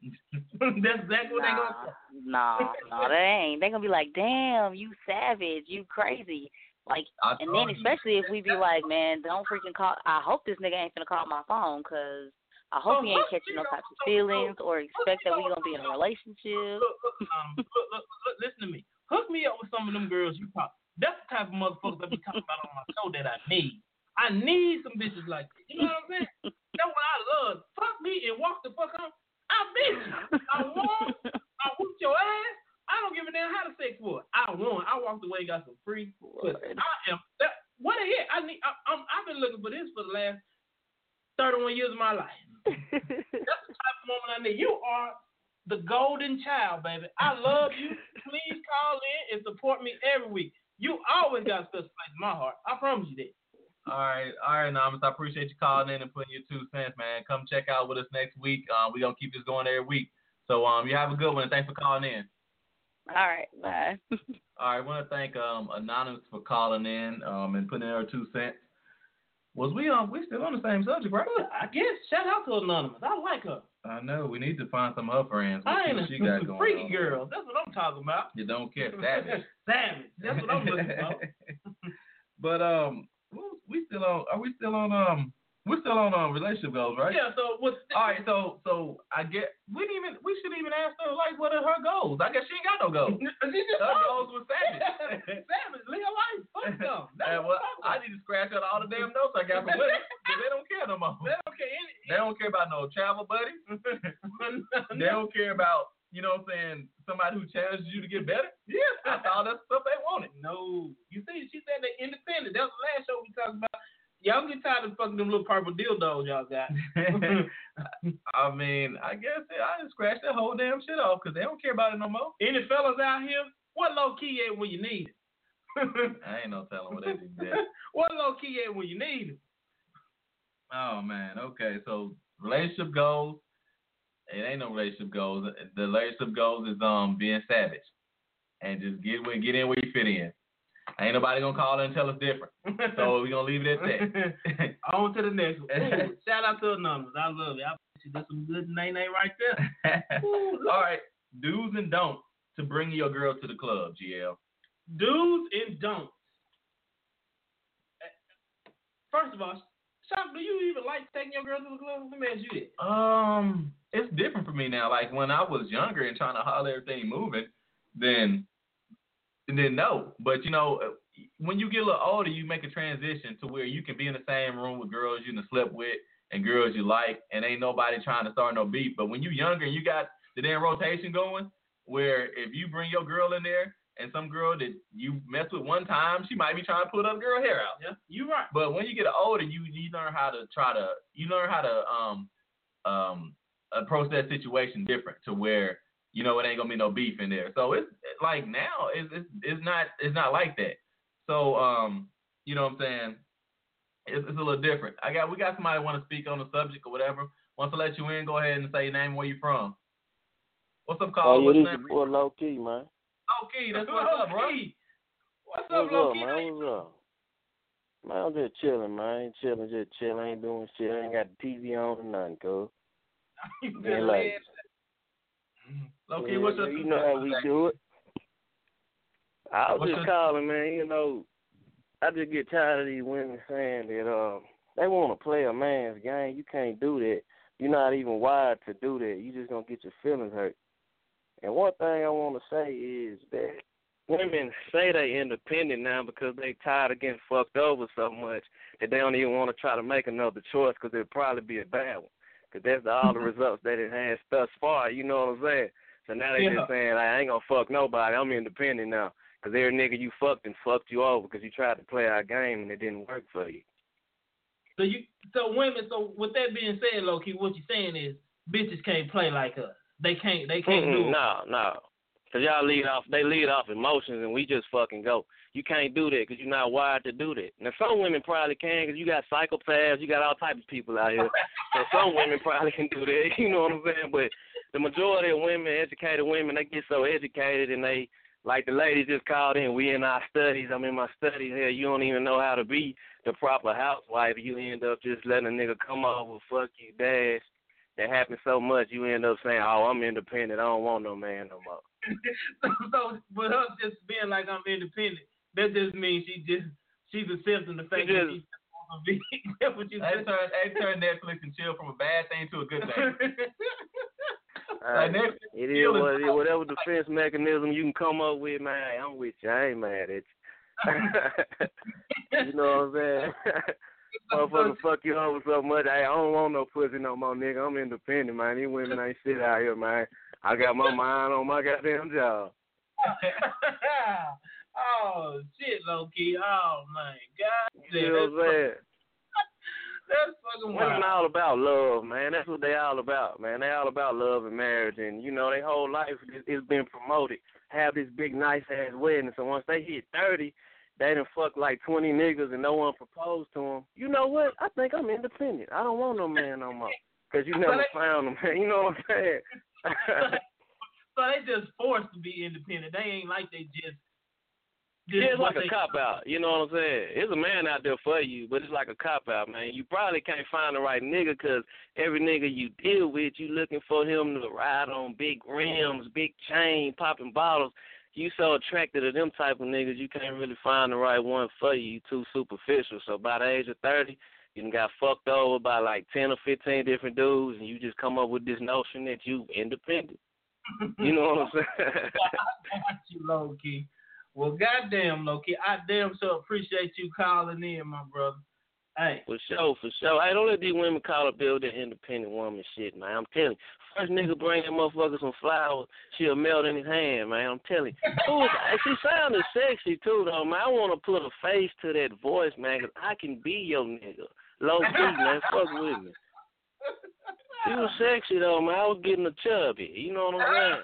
That's exactly what nah, they gonna say. No, no, they ain't. They gonna be like, damn, you savage, you crazy. Like, I and told then you. especially if we be like, man, don't freaking call. I hope this nigga ain't finna call my phone, cause I hope he ain't catching no types of feelings or expect that we gonna be in a relationship. Look, look, um, look, look, look, listen to me. Hook me up with some of them girls you talk. That's the type of motherfuckers I be talking about on my show that I need. I need some bitches like that. You know what I'm saying? That's what I love. Fuck me and walk the fuck on. I beat you. I won. I whooped your ass. I don't give a damn how the sex was. I won. I walked away and got some free pussy. I am that. What the heck? I need. I, I'm, I've been looking for this for the last thirty-one years of my life. That's the type of woman I need. You are the golden child, baby. I love you. Please call in and support me every week. You always got a special place in my heart. I promise you that. All right, all right, Anonymous. I appreciate you calling in and putting your two cents, man. Come check out with us next week. Um, we're gonna keep this going every week. So um, you have a good one. And thanks for calling in. All right, bye. All right, I want to thank um Anonymous for calling in um and putting in her two cents. Was we um we still on the same subject, right? I guess shout out to Anonymous. I like her. I know. We need to find some of her friends. Let's I see ain't what a she got going freaky on. girl. That's what I'm talking about. You don't care, savage. Savage. That's what I'm looking for. But um, we still on? Are we still on um? We're still on um relationship goals, right? Yeah. So what's the, All right. So so I get we didn't even we should even ask her like what are her goals? I guess she ain't got no goals. Her goals was savage. Savage. Live life. Fuck them. That's And, what well, I'm talking I about. need to scratch out all the damn notes I got from women because they don't care no more. They don't care any. They don't care about no travel buddies. They don't care about, you know what I'm saying, somebody who challenges you to get better. Yeah. That's all that stuff they wanted. No. You see, she said they independent. That was the last show we talked about. Y'all get tired of fucking them little purple dildos y'all got. I mean, I guess I just scratched that whole damn shit off because they don't care about it no more. Any fellas out here, what low key at when you need it? I ain't no telling what they do there. What low key at when you need it? Oh, man. Okay, so relationship goals. It ain't no relationship goals. The relationship goals is um being savage and just get get in where you fit in. Ain't nobody gonna call in and tell us different. So we're gonna leave it at that. On to the next one. Ooh, shout out to Anonymous. I love it. I bet you that's some good name right there. Ooh, all right. Do's and don'ts to bring your girl to the club, G L. Do's and don'ts. First of all, Shop, do you even like taking your girl to the club? Let me ask you that. Um, it's different for me now. Like when I was younger and trying to holler everything moving, then then no. But you know, when you get a little older, you make a transition to where you can be in the same room with girls you done slept with and girls you like, and ain't nobody trying to start no beef. But when you younger and you got the damn rotation going, where if you bring your girl in there and some girl that you mess with one time, she might be trying to pull that girl hair out. Yeah, you right. But when you get older, you you learn how to try to you learn how to um um approach that situation different to where you know it ain't gonna be no beef in there. So it's like now it's it's, it's not it's not like that. So um you know what I'm saying, it's, it's a little different. I got we got somebody want to speak on the subject or whatever. Wants to let you in, go ahead and say your name, where you from. What's up, Carl? Oh, yeah, What's this your name? Is boy Low Key, man. Low Key, that's what's up, bro. What's up, What's Low up, Key? man? What's up? Man, I'm just chilling, man. Ain't chilling, just chilling. Ain't doing shit. Ain't got the T V on or nothing, cuz. Yeah, like, Low Key, yeah, what's your you know how we do it. I was What's just your... calling, man. You know, I just get tired of these women saying that uh, they want to play a man's game. You can't do that. You're not even wired to do that. You just gonna get your feelings hurt. And one thing I want to say is that women say they independent now because they tired of getting fucked over so much that they don't even want to try to make another choice because it'll probably be a bad one. Because that's the, all the results that it has thus far, you know what I'm saying? So now they yeah. just saying, I ain't going to fuck nobody. I'm independent now. Because every nigga you fucked and fucked you over because you tried to play our game and it didn't work for you. So you, so women, so with that being said, Low Key, what you're saying is bitches can't play like us. They can't, they can't Mm-mm, do it. No, no. Because y'all lead off, they lead off emotions and we just fucking go. You can't do that because you're not wired to do that. Now, some women probably can because you got psychopaths, you got all types of people out here. So some women probably can do that, you know what I'm saying? But the majority of women, educated women, they get so educated and they, like the lady just called in, we in our studies, I'm in my studies here, you don't even know how to be the proper housewife. You end up just letting a nigga come over, fuck you, dash. That happens so much, you end up saying, oh, I'm independent, I don't want no man no more. so, so, but her just being like I'm independent, that just means she just she's accepting the fact that she's supposed to be. That's what you they turn, they turn Netflix and chill from a bad thing to a good thing. Right. Like it is what it is. Whatever defense mechanism you can come up with, man, I'm with you. I ain't mad at you. You know what I'm saying? Motherfucker fuck you over so much. Hey, I don't want no pussy no more, nigga. I'm independent, man. These women ain't shit out here, man. I got my mind on my goddamn job. Oh, shit, Low Key. Oh, my God. You know what I'm saying? That's fucking wild. Women all about love, man. That's what they all about, man. They all about love and marriage. And, you know, their whole life it's been promoted. Have this big, nice-ass wedding. So once they hit thirty, they done fuck like twenty niggas and no one proposed to them. You know what? I think I'm independent. I don't want no man no more. Because you never they, found them, man. You know what I'm saying? So they just forced to be independent. They ain't like they just... Yeah, it's like a cop-out. You know what I'm saying? There's a man out there for you, but it's like a cop-out, man. You probably can't find the right nigga because every nigga you deal with, you looking for him to ride on big rims, big chain, popping bottles. You so attracted to them type of niggas, you can't really find the right one for you. You too superficial. So by the age of thirty, you done got fucked over by like ten or fifteen different dudes, and you just come up with this notion that you independent. You know what I'm saying? I got you, Low Key. Well, goddamn, Low Key, I damn so appreciate you calling in, my brother. Hey. For sure, for sure. Hey, don't let these women call up build that independent woman shit, man. I'm telling you. First nigga bring that motherfucker some flowers, she'll melt in his hand, man. I'm telling you. Ooh, she sounded sexy, too, though, man. I want to put a face to that voice, man, because I can be your nigga. Low key, man. Fuck with me. She was sexy, though, man. I was getting a chubby. You know what I'm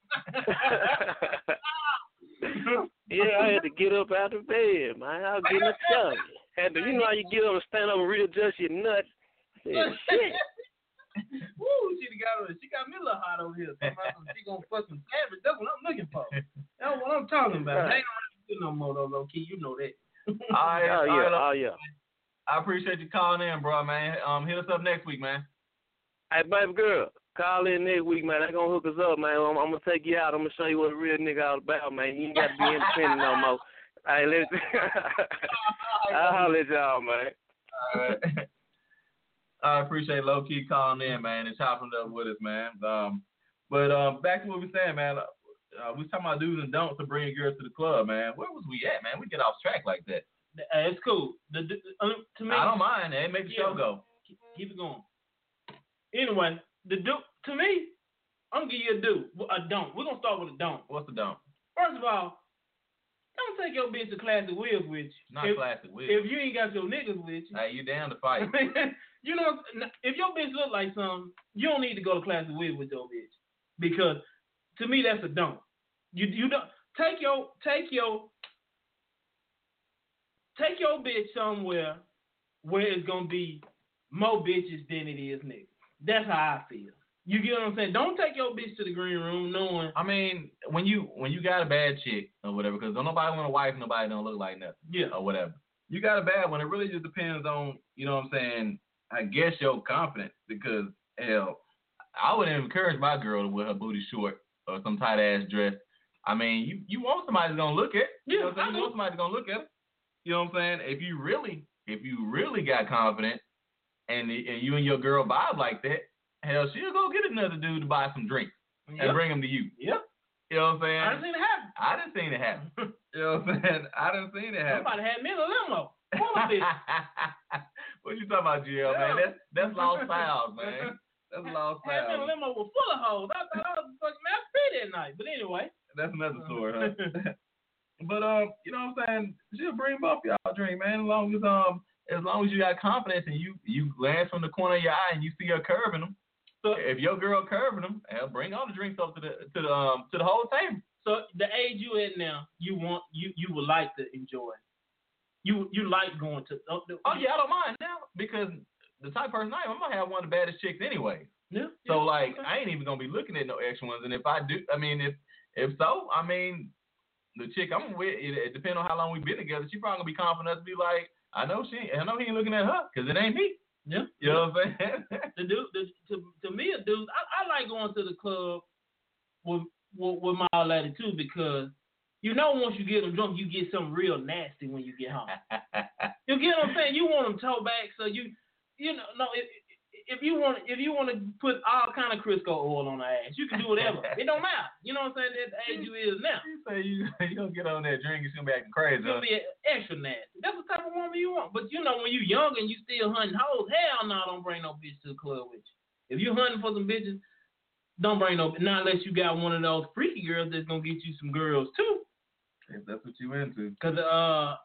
saying? Yeah, I had to get up out of bed, man. I was getting a chubby. Had to, you know how you get up and stand up and readjust your nuts? I said, shit. Woo, she got she got me a little hot over here. She gonna fuck some cabbage. That's what I'm looking for. That's what I'm talking about. Right. Ain't no you no more though, low key. You know that. All right, Oh all yeah, right, oh yeah. I appreciate you calling in, bro, man. Um, hit us up next week, man. Hey, baby girl, call in next week, man. They gonna hook us up, man. I'm, I'm gonna take you out. I'm gonna show you what a real nigga all about, man. You ain't got to be independent no more. Hey, let's. I'll holler at y'all, man. All right. I appreciate low key calling in, man, and chopping it up with us, man. Um, but um, back to what we saying, man. Uh, we was talking about do's and don'ts to bring girls to the club, man. Where was we at, man? We get off track like that. Hey, it's cool. The, the, uh, to me, I don't mind. It make the yeah, show go. Keep, keep it going. Anyway, the do to me, I'm gonna give you a do, a don't. We're gonna start with a don't. What's the don't? First of all, don't take your bitch to Classic Wiz with you. Not if, Classic Wiz. If you ain't got your niggas with you. Hey, you down to fight. You know, if your bitch look like something, you don't need to go to Classic Wiz with your bitch. Because to me, that's a don't. You you don't take your take your take your bitch somewhere where it's gonna be more bitches than it is niggas. That's how I feel. You get what I'm saying? Don't take your bitch to the green room knowing. I mean, when you when you got a bad chick or whatever, because don't nobody want a wife, nobody don't look like nothing. Yeah. Or whatever. You got a bad one. It really just depends on, you know what I'm saying, I guess your confidence. Because, hell, I wouldn't encourage my girl to wear her booty short or some tight ass dress. I mean, you, you want somebody that's gonna look at it. You know what I'm saying? You want somebody that's gonna look at it. You know what I'm saying? If you really, if you really got confidence and and you and your girl vibe like that, hell, she'll go get another dude to buy some drinks and Yep. bring them to you. Yep. You know what I'm saying? I done seen it happen. I done seen it happen. You know what I'm saying? I done seen it happen. Somebody had me in a limo. Full of bitches. What you talking about, G L, man? That's that's lost styles, man. That's lost Had me in a styles. limo with full of hoes. I thought I was fucking man free that night. But anyway. That's another story, huh? But um, you know what I'm saying? She'll bring both y'all drink, man. As long as um, as long as you got confidence and you you glance from the corner of your eye and you see her curving them. So if your girl curving them, hell, bring all the drinks up to the to the um to the whole table. So the age you at now, you want you you would like to enjoy. You you like going to. Uh, the, Oh yeah, I don't mind now because the type of person I am, I'm gonna have one of the baddest chicks anyway. Yeah. So yeah, like, okay. I ain't even gonna be looking at no extra ones. And if I do, I mean, if if so, I mean, the chick I'm with, it, it depends on how long we've been together. She probably gonna be confident enough to be like, I know she, I know he ain't looking at her because it ain't me. Yeah. You know what I'm saying? The dude, the, to to me, a dude, I, I like going to the club with with, with my old lady too because you know once you get them drunk, you get something real nasty when you get home. You get what I'm saying? You want them toe back, so you you know no. If, if you want if you want to put all kind of Crisco oil on her ass, you can do whatever. It don't matter. You know what I'm saying? That's the age you is now. You say you you gonna get on that drink and she's gonna be acting crazy. It's gonna be extra nasty. That's the type of woman you want. But you know, when you young and you still hunting hoes, hell no, don't bring no bitch to the club with you. If you hunting for some bitches, don't bring no. Not unless you got one of those freaky girls that's gonna get you some girls too. If that's what you into. Cause uh,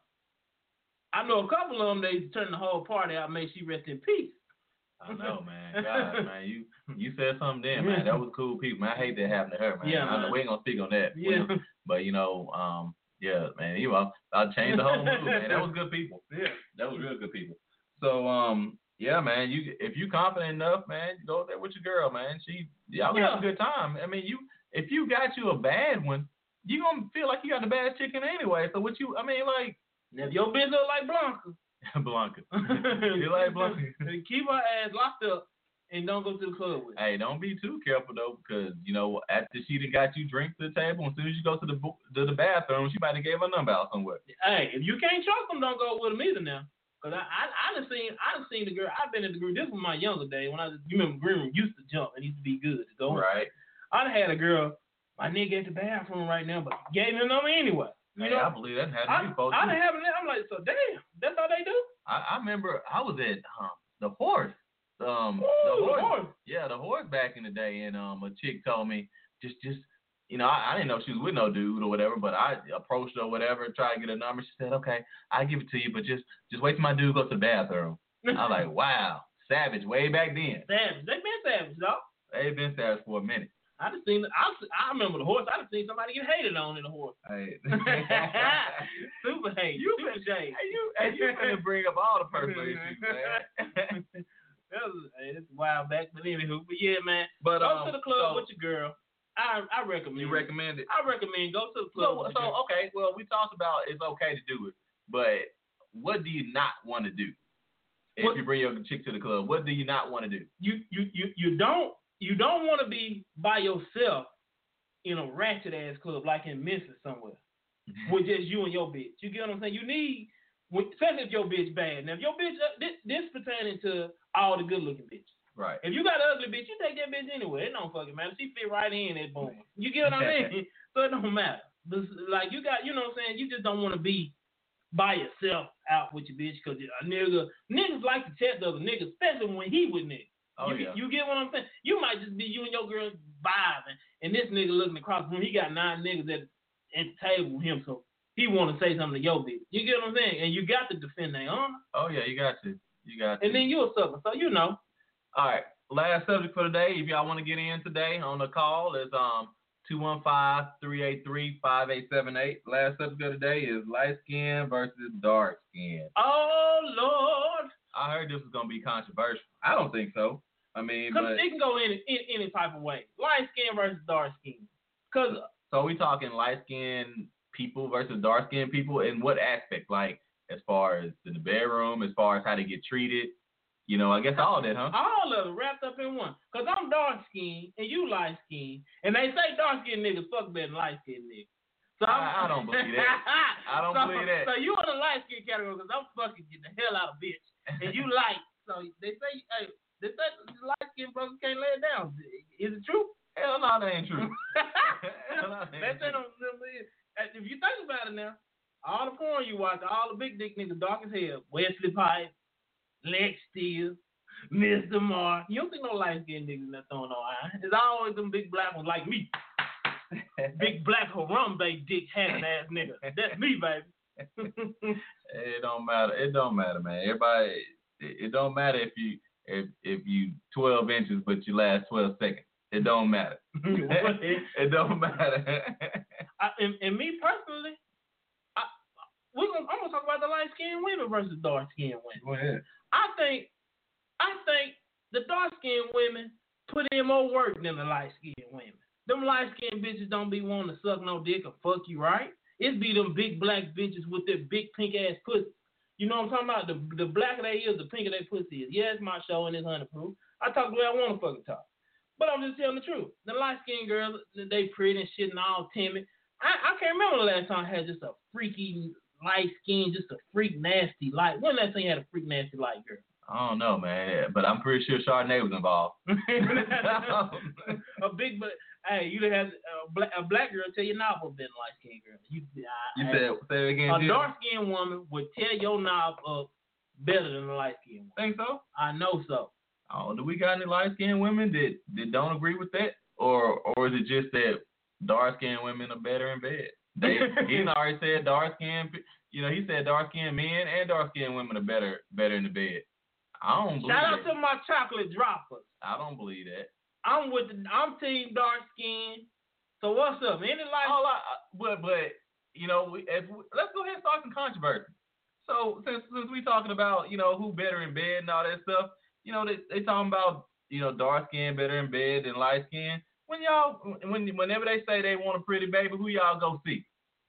I know a couple of them. They turn the whole party out, make she rest in peace. I know, man. God, man, you you said something then, man. That was cool people, man. I hate that happened to her, man. Yeah, I know man. we ain't gonna speak on that. Yeah. We- But you know, um, yeah, man, you know, I'll change the whole mood, man. That was good people. Yeah. That was real good people. So, um, yeah, man, you if you confident enough, man, you go there with your girl, man. She y'all gonna have a good time. I mean, you if you got you a bad one, you gonna feel like you got the bad chicken anyway. So what you I mean, like Now, if your bitch look like Blanca, Blanca. You like Blanca? keep her ass locked up and don't go to the club with her. Hey, don't be too careful though, because you know after she done got you drink to the table, as soon as you go to the bo- to the bathroom, she might have gave her number out somewhere. Hey, if you can't trust them, don't go with them either now. Cause I I I done seen I done seen the girl. I've been in the group. This was my younger day when I was, you remember green room used to jump and used to be good to go. Right. I done had a girl. My nigga at the bathroom right now, but gave me the number anyway. You Hey, know, I believe that had I, to be both. I done having it. I'm like, so damn, that's how they do. I, I remember I was at um, the horse. Um, Ooh, the horse. the horse. Yeah, the horse back in the day, and um, a chick told me just just. You know, I, I didn't know she was with no dude or whatever, but I approached her or whatever, tried to get her number. She said, okay, I'll give it to you, but just just wait till my dude goes to the bathroom. I was like, wow, savage, way back then. Savage. They been savage, dog. They've been savage for a minute. I just seen. I, I remember the horse. I just seen somebody get hated on in the horse. Hey. Super hate. You super been, shade. hey, you, hey, you finna bring up all the personal issues, man. That was, hey, it's a while back, but anywho, but yeah, man. But, Go um, to the club so- with your girl. I I recommend. You recommend it? I recommend go to the club. So, so okay. Well, we talked about it's okay to do it, but what do you not want to do if what, you bring your chick to the club? What do you not want to do? You you you you don't you don't want to be by yourself in a ratchet ass club like in Memphis somewhere with just you and your bitch. You get what I'm saying? You need, especially if your bitch bad. Now if your bitch uh, this this pertaining to all the good looking bitches. Right. If you got an ugly bitch, you take that bitch anywhere. It don't fucking matter. She fit right in that boom. You get what I mean? So it don't matter. But, like you got, you know what I'm saying? You just don't want to be by yourself out with your bitch because a nigga, niggas like to test other niggas, especially when he with niggas. Oh, you, yeah. you get what I'm saying? You might just be you and your girl vibing, and this nigga looking across the room. He got nine niggas at, at the table with him, so he want to say something to your bitch. You get what I'm saying? And you got to defend their honor. Oh, yeah, you got to. You got to. And then you a sucker, so you know. All right, last subject for today. If y'all want to get in today on the call is um two one five, three eight three, five eight seven eight. Last subject of today is light skin versus dark skin. Oh Lord! I heard this was gonna be controversial. I don't think so. I mean, but it can go any in any type of way. Light skin versus dark skin. Cause so we talking light skin people versus dark skin people in what aspect? Like as far as in the bedroom, as far as how they get treated. You know, I guess all that, huh? All of it wrapped up in one. Because I'm dark-skinned and you light-skinned. And they say dark-skinned niggas fuck better than light-skinned niggas. So I, I don't believe that. I don't so, believe that. So you in the light-skinned category because I'm fucking getting the hell out of bitch. And you light. So they say, hey, they say light-skinned brothers can't lay it down. Is it true? Hell no, that ain't true. Hell no, that ain't That's true. If you think about it now, all the porn you watch, all the big dick niggas dark as hell. Wesley Pipes. Lex Steele, Mister Mark. You don't think no light skinned niggas not throwing no eye. It's always them big black ones like me. Big black Harambe dick having ass nigga. That's me, baby. It don't matter. It don't matter, man. Everybody. It, it don't matter if you if if you twelve inches but you last twelve seconds. It don't matter. It don't matter. I, and, and me personally, I, we gonna, I'm gonna talk about the light skinned women versus dark skinned women. Go ahead. I think, I think the dark-skinned women put in more work than the light-skinned women. Them light-skinned bitches don't be wanting to suck no dick or fuck you, right? It's be them big black bitches with their big pink-ass pussy. You know what I'm talking about? The the blacker they is, the pinker their pussy is. Yeah, it's my show and it's one hundred proof. I talk the way I want to fucking talk. But I'm just telling the truth. The light-skinned girls, they pretty and shit and all timid. I, I can't remember the last time I had just a freaky light skin, just a freak nasty light. When last time you had a freak nasty light girl? I don't know, man, but I'm pretty sure Chardonnay was involved. A big, but hey, you have a black, a black girl tell your knob up better than a light skinned girl. You, I, you said, say it again. A dark skinned woman would tear your knob up better than a light skinned woman. Think so? I know so. Oh, do we got any light skinned women that, that don't agree with that, or or is it just that dark skinned women are better in bed? They, he already said dark skinned. You know, he said dark skinned men and dark skinned women are better better in the bed. I don't believe Shout out that. to my chocolate droppers. I don't believe that. I'm with the, I'm team dark skin. So what's up? Any light? All I, but but you know, we, as we, let's go ahead and start some controversy. So since since we talking about you know who better in bed and all that stuff, you know they they talking about you know dark skin better in bed than light skin. When y'all when whenever they say they want a pretty baby, who y'all go see?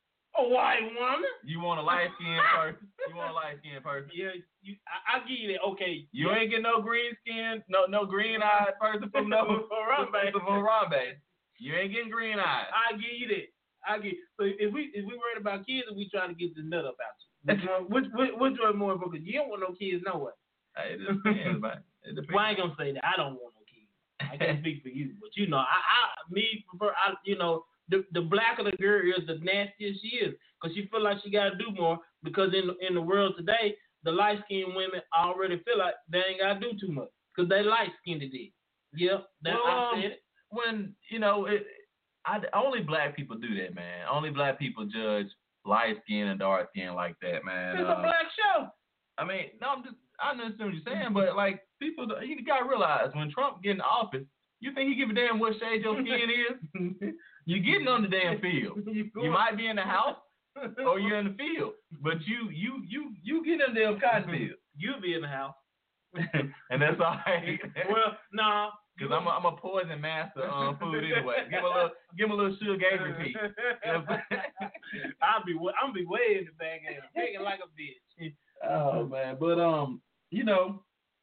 A white woman. You want a light skinned person? You want a light skinned person? Yeah, you, I, I'll give you that. Okay. You ain't get no green skin, no no green eyed person from no Harambe. from Harambe. You ain't getting green eyed. I give you that. I get. So if we if we worried about kids, or we trying to get this nut up out you. Which one? Which which, which one more important? You don't want no kids, no way. Hey, it depends, man. It depends. Well, I ain't gonna say that. I don't want no kids. I can't speak for you, but you know, I I me prefer. I you know. The the blacker the girl is, the nastier she is, because she feel like she got to do more. Because in in the world today, the light skinned women already feel like they ain't got to do too much because they light skinned it. Yep, that well, I um, said it. When you know it, I only black people do that, man. Only black people judge light skin and dark skin like that, man. It's uh, a black show. I mean, no, I'm just I understand what you're saying, but like people, you gotta realize when Trump get in office, you think he give a damn what shade your skin is? You're getting on the damn field. You might be in the house or you're in the field, but you you you you get in the damn cotton field. You be in the house, and that's all right. well, nah, Cause I'm a, I'm a poison master on food anyway. Give him a little, give him a little sugar gauge repeat. You know what I'm saying? I'll be, I'm be way in the bag end, thinking like a bitch. Oh man, but um, you know,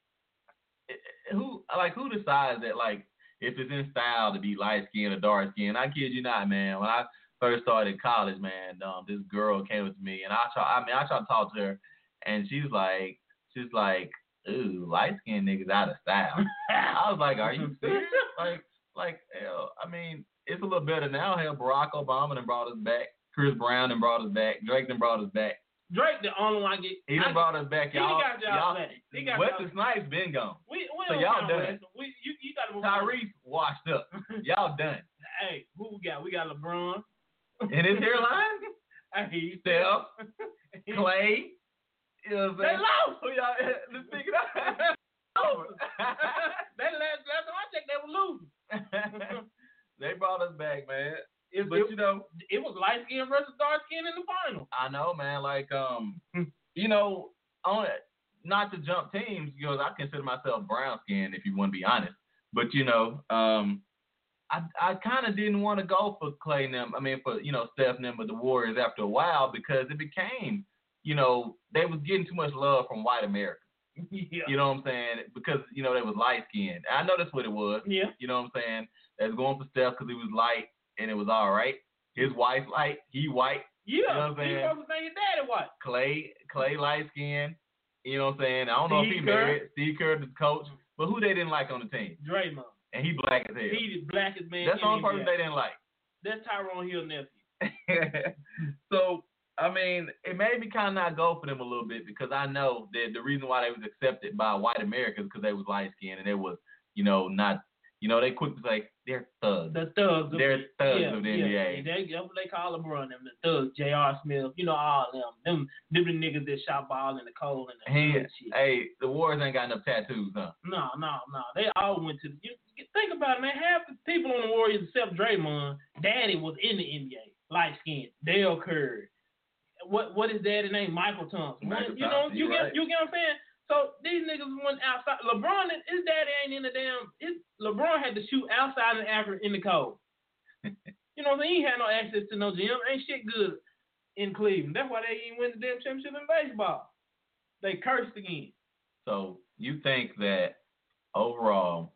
who like who decides that like if it's in style to be light skinned or dark skinned? I kid you not, man. When I first started college, man, um, this girl came up to me and I try, I mean, I tried to talk to her, and she's like, she's like. Ooh, light skinned niggas out of style. I was like, are you serious? Like, like, hell, I mean, it's a little better now. Hell, Barack Obama done brought us back. Chris Brown done brought us back. Drake done brought us back. Drake, the only one I get. He done I, brought us back, y'all. He got y'all, y'all he got Wesley Snipes been gone. We, we so y'all done. We, you, you got to move Tyrese washed up. Y'all done. Hey, who we got? We got LeBron. In his hairline? Hey, Steph, Clay. You know what I'm saying? They lost. Who y'all? Let's pick it up. That last last time I checked, they were losing. They brought us back, man. It, but it, you know, it was light skin versus dark skin in the final. I know, man. Like, um, you know, on not to jump teams, because I consider myself brown skinned, if you want to be honest. But you know, um, I I kind of didn't want to go for Clay and them. I mean, for you know Steph and them, but the Warriors after a while because it became, you know, they was getting too much love from white America. Yeah. You know what I'm saying? Because, you know, they was light-skinned. I know that's what it was. Yeah. You know what I'm saying? They was going for Steph because he was light, and it was all right. His wife light, he white. Yeah. You know what I'm saying? You supposed to say your daddy white. Clay, Clay light-skinned. You know what I'm saying? I don't know Steve if he Kerr. married. Steve Kerr, the coach. But who they didn't like on the team? Draymond. And he black as hell. He the blackest man. That's the only in person the they didn't like. That's Tyrone Hill nephew. So, I mean, it made me kind of not go for them a little bit because I know that the reason why they was accepted by white Americans because they was light skinned and they was, you know, not, you know, they quick to say they're thugs. The thugs. Of They're the, thugs yeah, of the yeah, N B A. They, that's what they call LeBron, them, the thugs. J R. Smith, you know, all them. Them, them the niggas that shot ball in the cold and the He, hood shit. hey, the Warriors ain't got enough tattoos, huh? No, no, no. They all went to the, you, you think about it, man. Half the people on the Warriors except Draymond, daddy was in the N B A. Light skinned. Dale Curry. What what is daddy name? Michael Thompson. Michael you know, Thompson, you get right. you get what I'm saying? So these niggas went outside. LeBron, his daddy ain't in the damn. His, LeBron had to shoot outside in Africa in the cold. You know what I'm saying? He had no access to no gym. Ain't shit good in Cleveland. That's why they ain't win the damn championship in baseball. They cursed again. So you think that overall,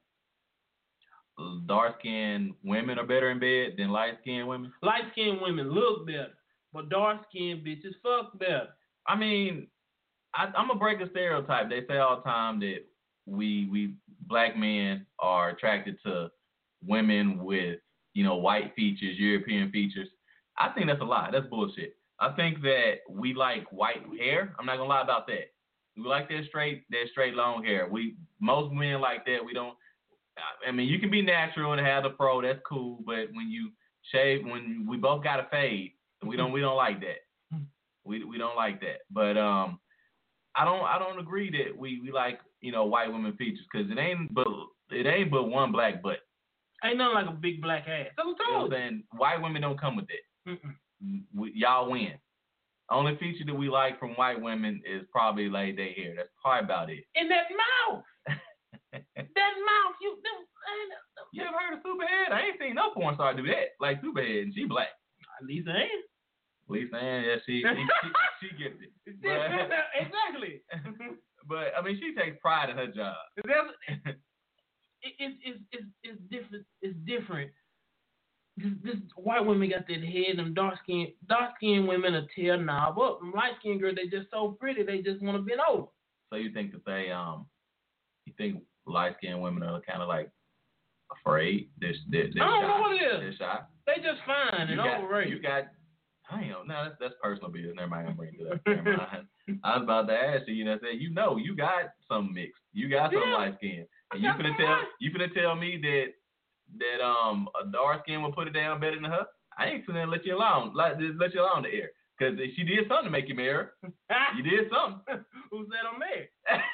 dark skinned women are better in bed than light skinned women? Light skinned women look better, but dark skinned bitches fuck better. I mean, I, I'm gonna break a stereotype. They say all the time that we we black men are attracted to women with, you know, white features, European features. I think that's a lie. That's bullshit. I think that we like white hair. I'm not gonna lie about that. We like that straight that straight long hair. We most men like that. We don't. I mean, you can be natural and have the fro. That's cool. But when you shave, when we both got a fade, we don't we don't like that. We we don't like that. But um. I don't I don't agree that we, we like, you know, white women features because it ain't but it ain't but one black butt. Ain't nothing like a big black ass. That's what I'm You know telling what you. I'm saying? White women don't come with it. Mm-mm. We, y'all win. Only feature that we like from white women is probably like their hair. That's probably about it. In that mouth. That mouth. You them, You ever heard of Superhead? I ain't seen no porn star do that. Like Superhead, and she black. Lisa Ann. Lisa Ann, yeah, she she, she, she gets it. But, Exactly. but I mean, she takes pride in her job. It, it, it's it's it's different. It's different. This, this white women got that head. Them dark skin dark skinned women are tear knob up. Them light skinned girls, they just so pretty. They just want to bend over. So you think that they um, you think light skinned women are kind of like afraid? They're, they're, they're I don't shy. know what it is. They're shy. They just fine You and got, overrated. you got. I don't know. No, that's that's personal business. Never mind. I'm bringing it up. Never mind. I was about to ask you. You know, say you know you got some mixed. You got some Yeah. light skin. And I you got finna some tell light. you finna tell me that that um a dark skin will put it down better than her. I ain't finna let you alone. Let let you alone the air. Cause she did something to make you marry her. You did something. Who said I'm married?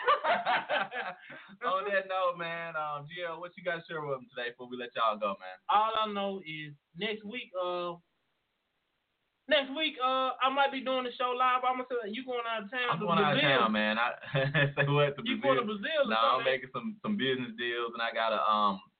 On that note, man, um, G L, what you got to share with them today before we let y'all go, man? All I know is next week, uh, next week, uh, I might be doing the show live. I'm gonna say you going out of town I'm to going out of Brazil. town, man. I say what to You Brazil. going to Brazil? or No, I'm something? making some some business deals, and I gotta um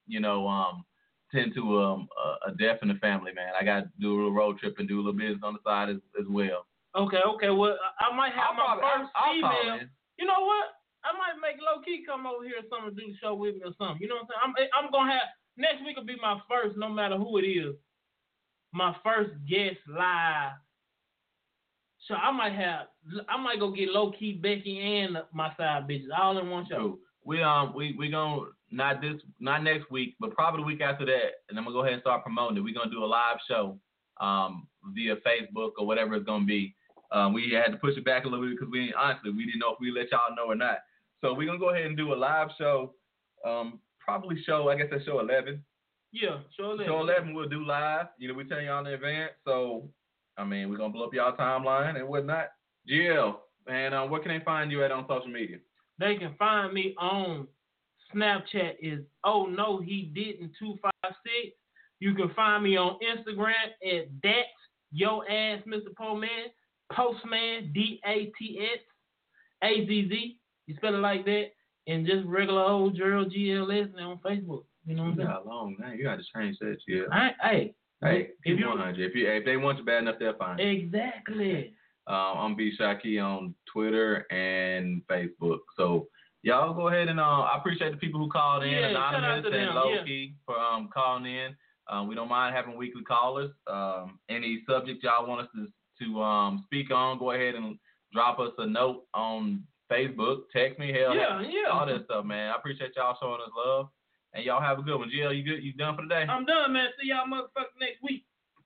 you know, um, tend to um, a, a death in the family, man. I got to do a little road trip and do a little business on the side as, as well. Okay, okay. Well, I might have I'll my probably, first I'll, I'll female. You know what? I might make low key come over here or something to do the show with me or something. You know what I'm saying? I'm I'm gonna have next week will be my first, no matter who it is, my first guest live. So I might have, I might go get low key Becky and my side bitches all in one show. Cool. We um we we gonna not this not next week, but probably the week after that, and I'm gonna go ahead and start promoting it. We're gonna do a live show um via Facebook or whatever it's gonna be. Um, we had to push it back a little bit because we honestly we didn't know if we let y'all know or not. So we're gonna go ahead and do a live show. Um, probably show I guess that's show eleven. Yeah, show eleven. Show eleven we'll do live. You know, we tell y'all in advance. So I mean, we're gonna blow up y'all timeline and whatnot. Jill, man, uh, where can they find you at on social media? They can find me on Snapchat is oh no he didn't two five six. You can find me on Instagram at that's yo ass Mister Postman, Postman D A T S A Z Z. You spell it like that, and just regular old Gerald G L S and on Facebook. You know what I'm saying? Yeah, long man. You got to change that, yeah. I, hey, hey, if you one hundred. If you if they want you bad enough, they'll find you. Exactly. Um, I'm B Shaki on Twitter and Facebook. So y'all go ahead and uh, I appreciate the people who called in, yeah, anonymous and low yeah. key for um calling in. Um, we don't mind having weekly callers. Um, any subject y'all want us to to um speak on, go ahead and drop us a note on Facebook. Text me, hell, yeah, yeah, all that stuff, man. I appreciate y'all showing us love, and y'all have a good one. Jill, you good? You done for the day? I'm done, man. See y'all motherfuckers next week.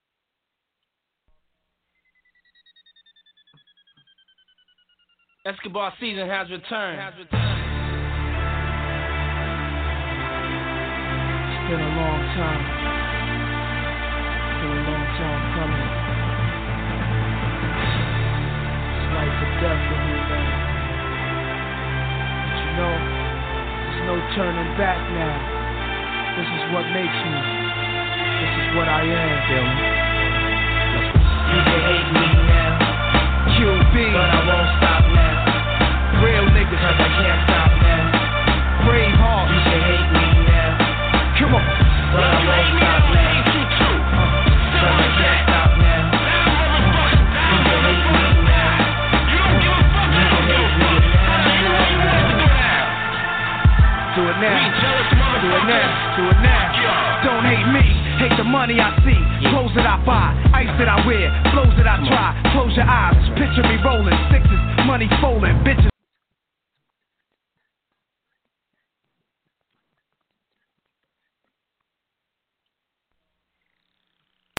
Escobar season has returned. Has returned. It's been a long time. It's been a long time coming. It's life or death for me, man. But you know, there's no turning back now. This is what makes me. This is what I am, Dylan. You can hate me now. Q B, but I won't stop now. Real niggas, cause I can't stop now. Brave heart, you can hate me now. Come on, but I won't stop now. Cause I can't stop now. You can hate me now. You can hate me now. Do it now. Do it now. Do it now. Don't hate me. Hate the money I see. Clothes that I buy. Ice that I wear. Flows that I try. Close your eyes. Picture me rolling. Sixes. Money folding. Bitches.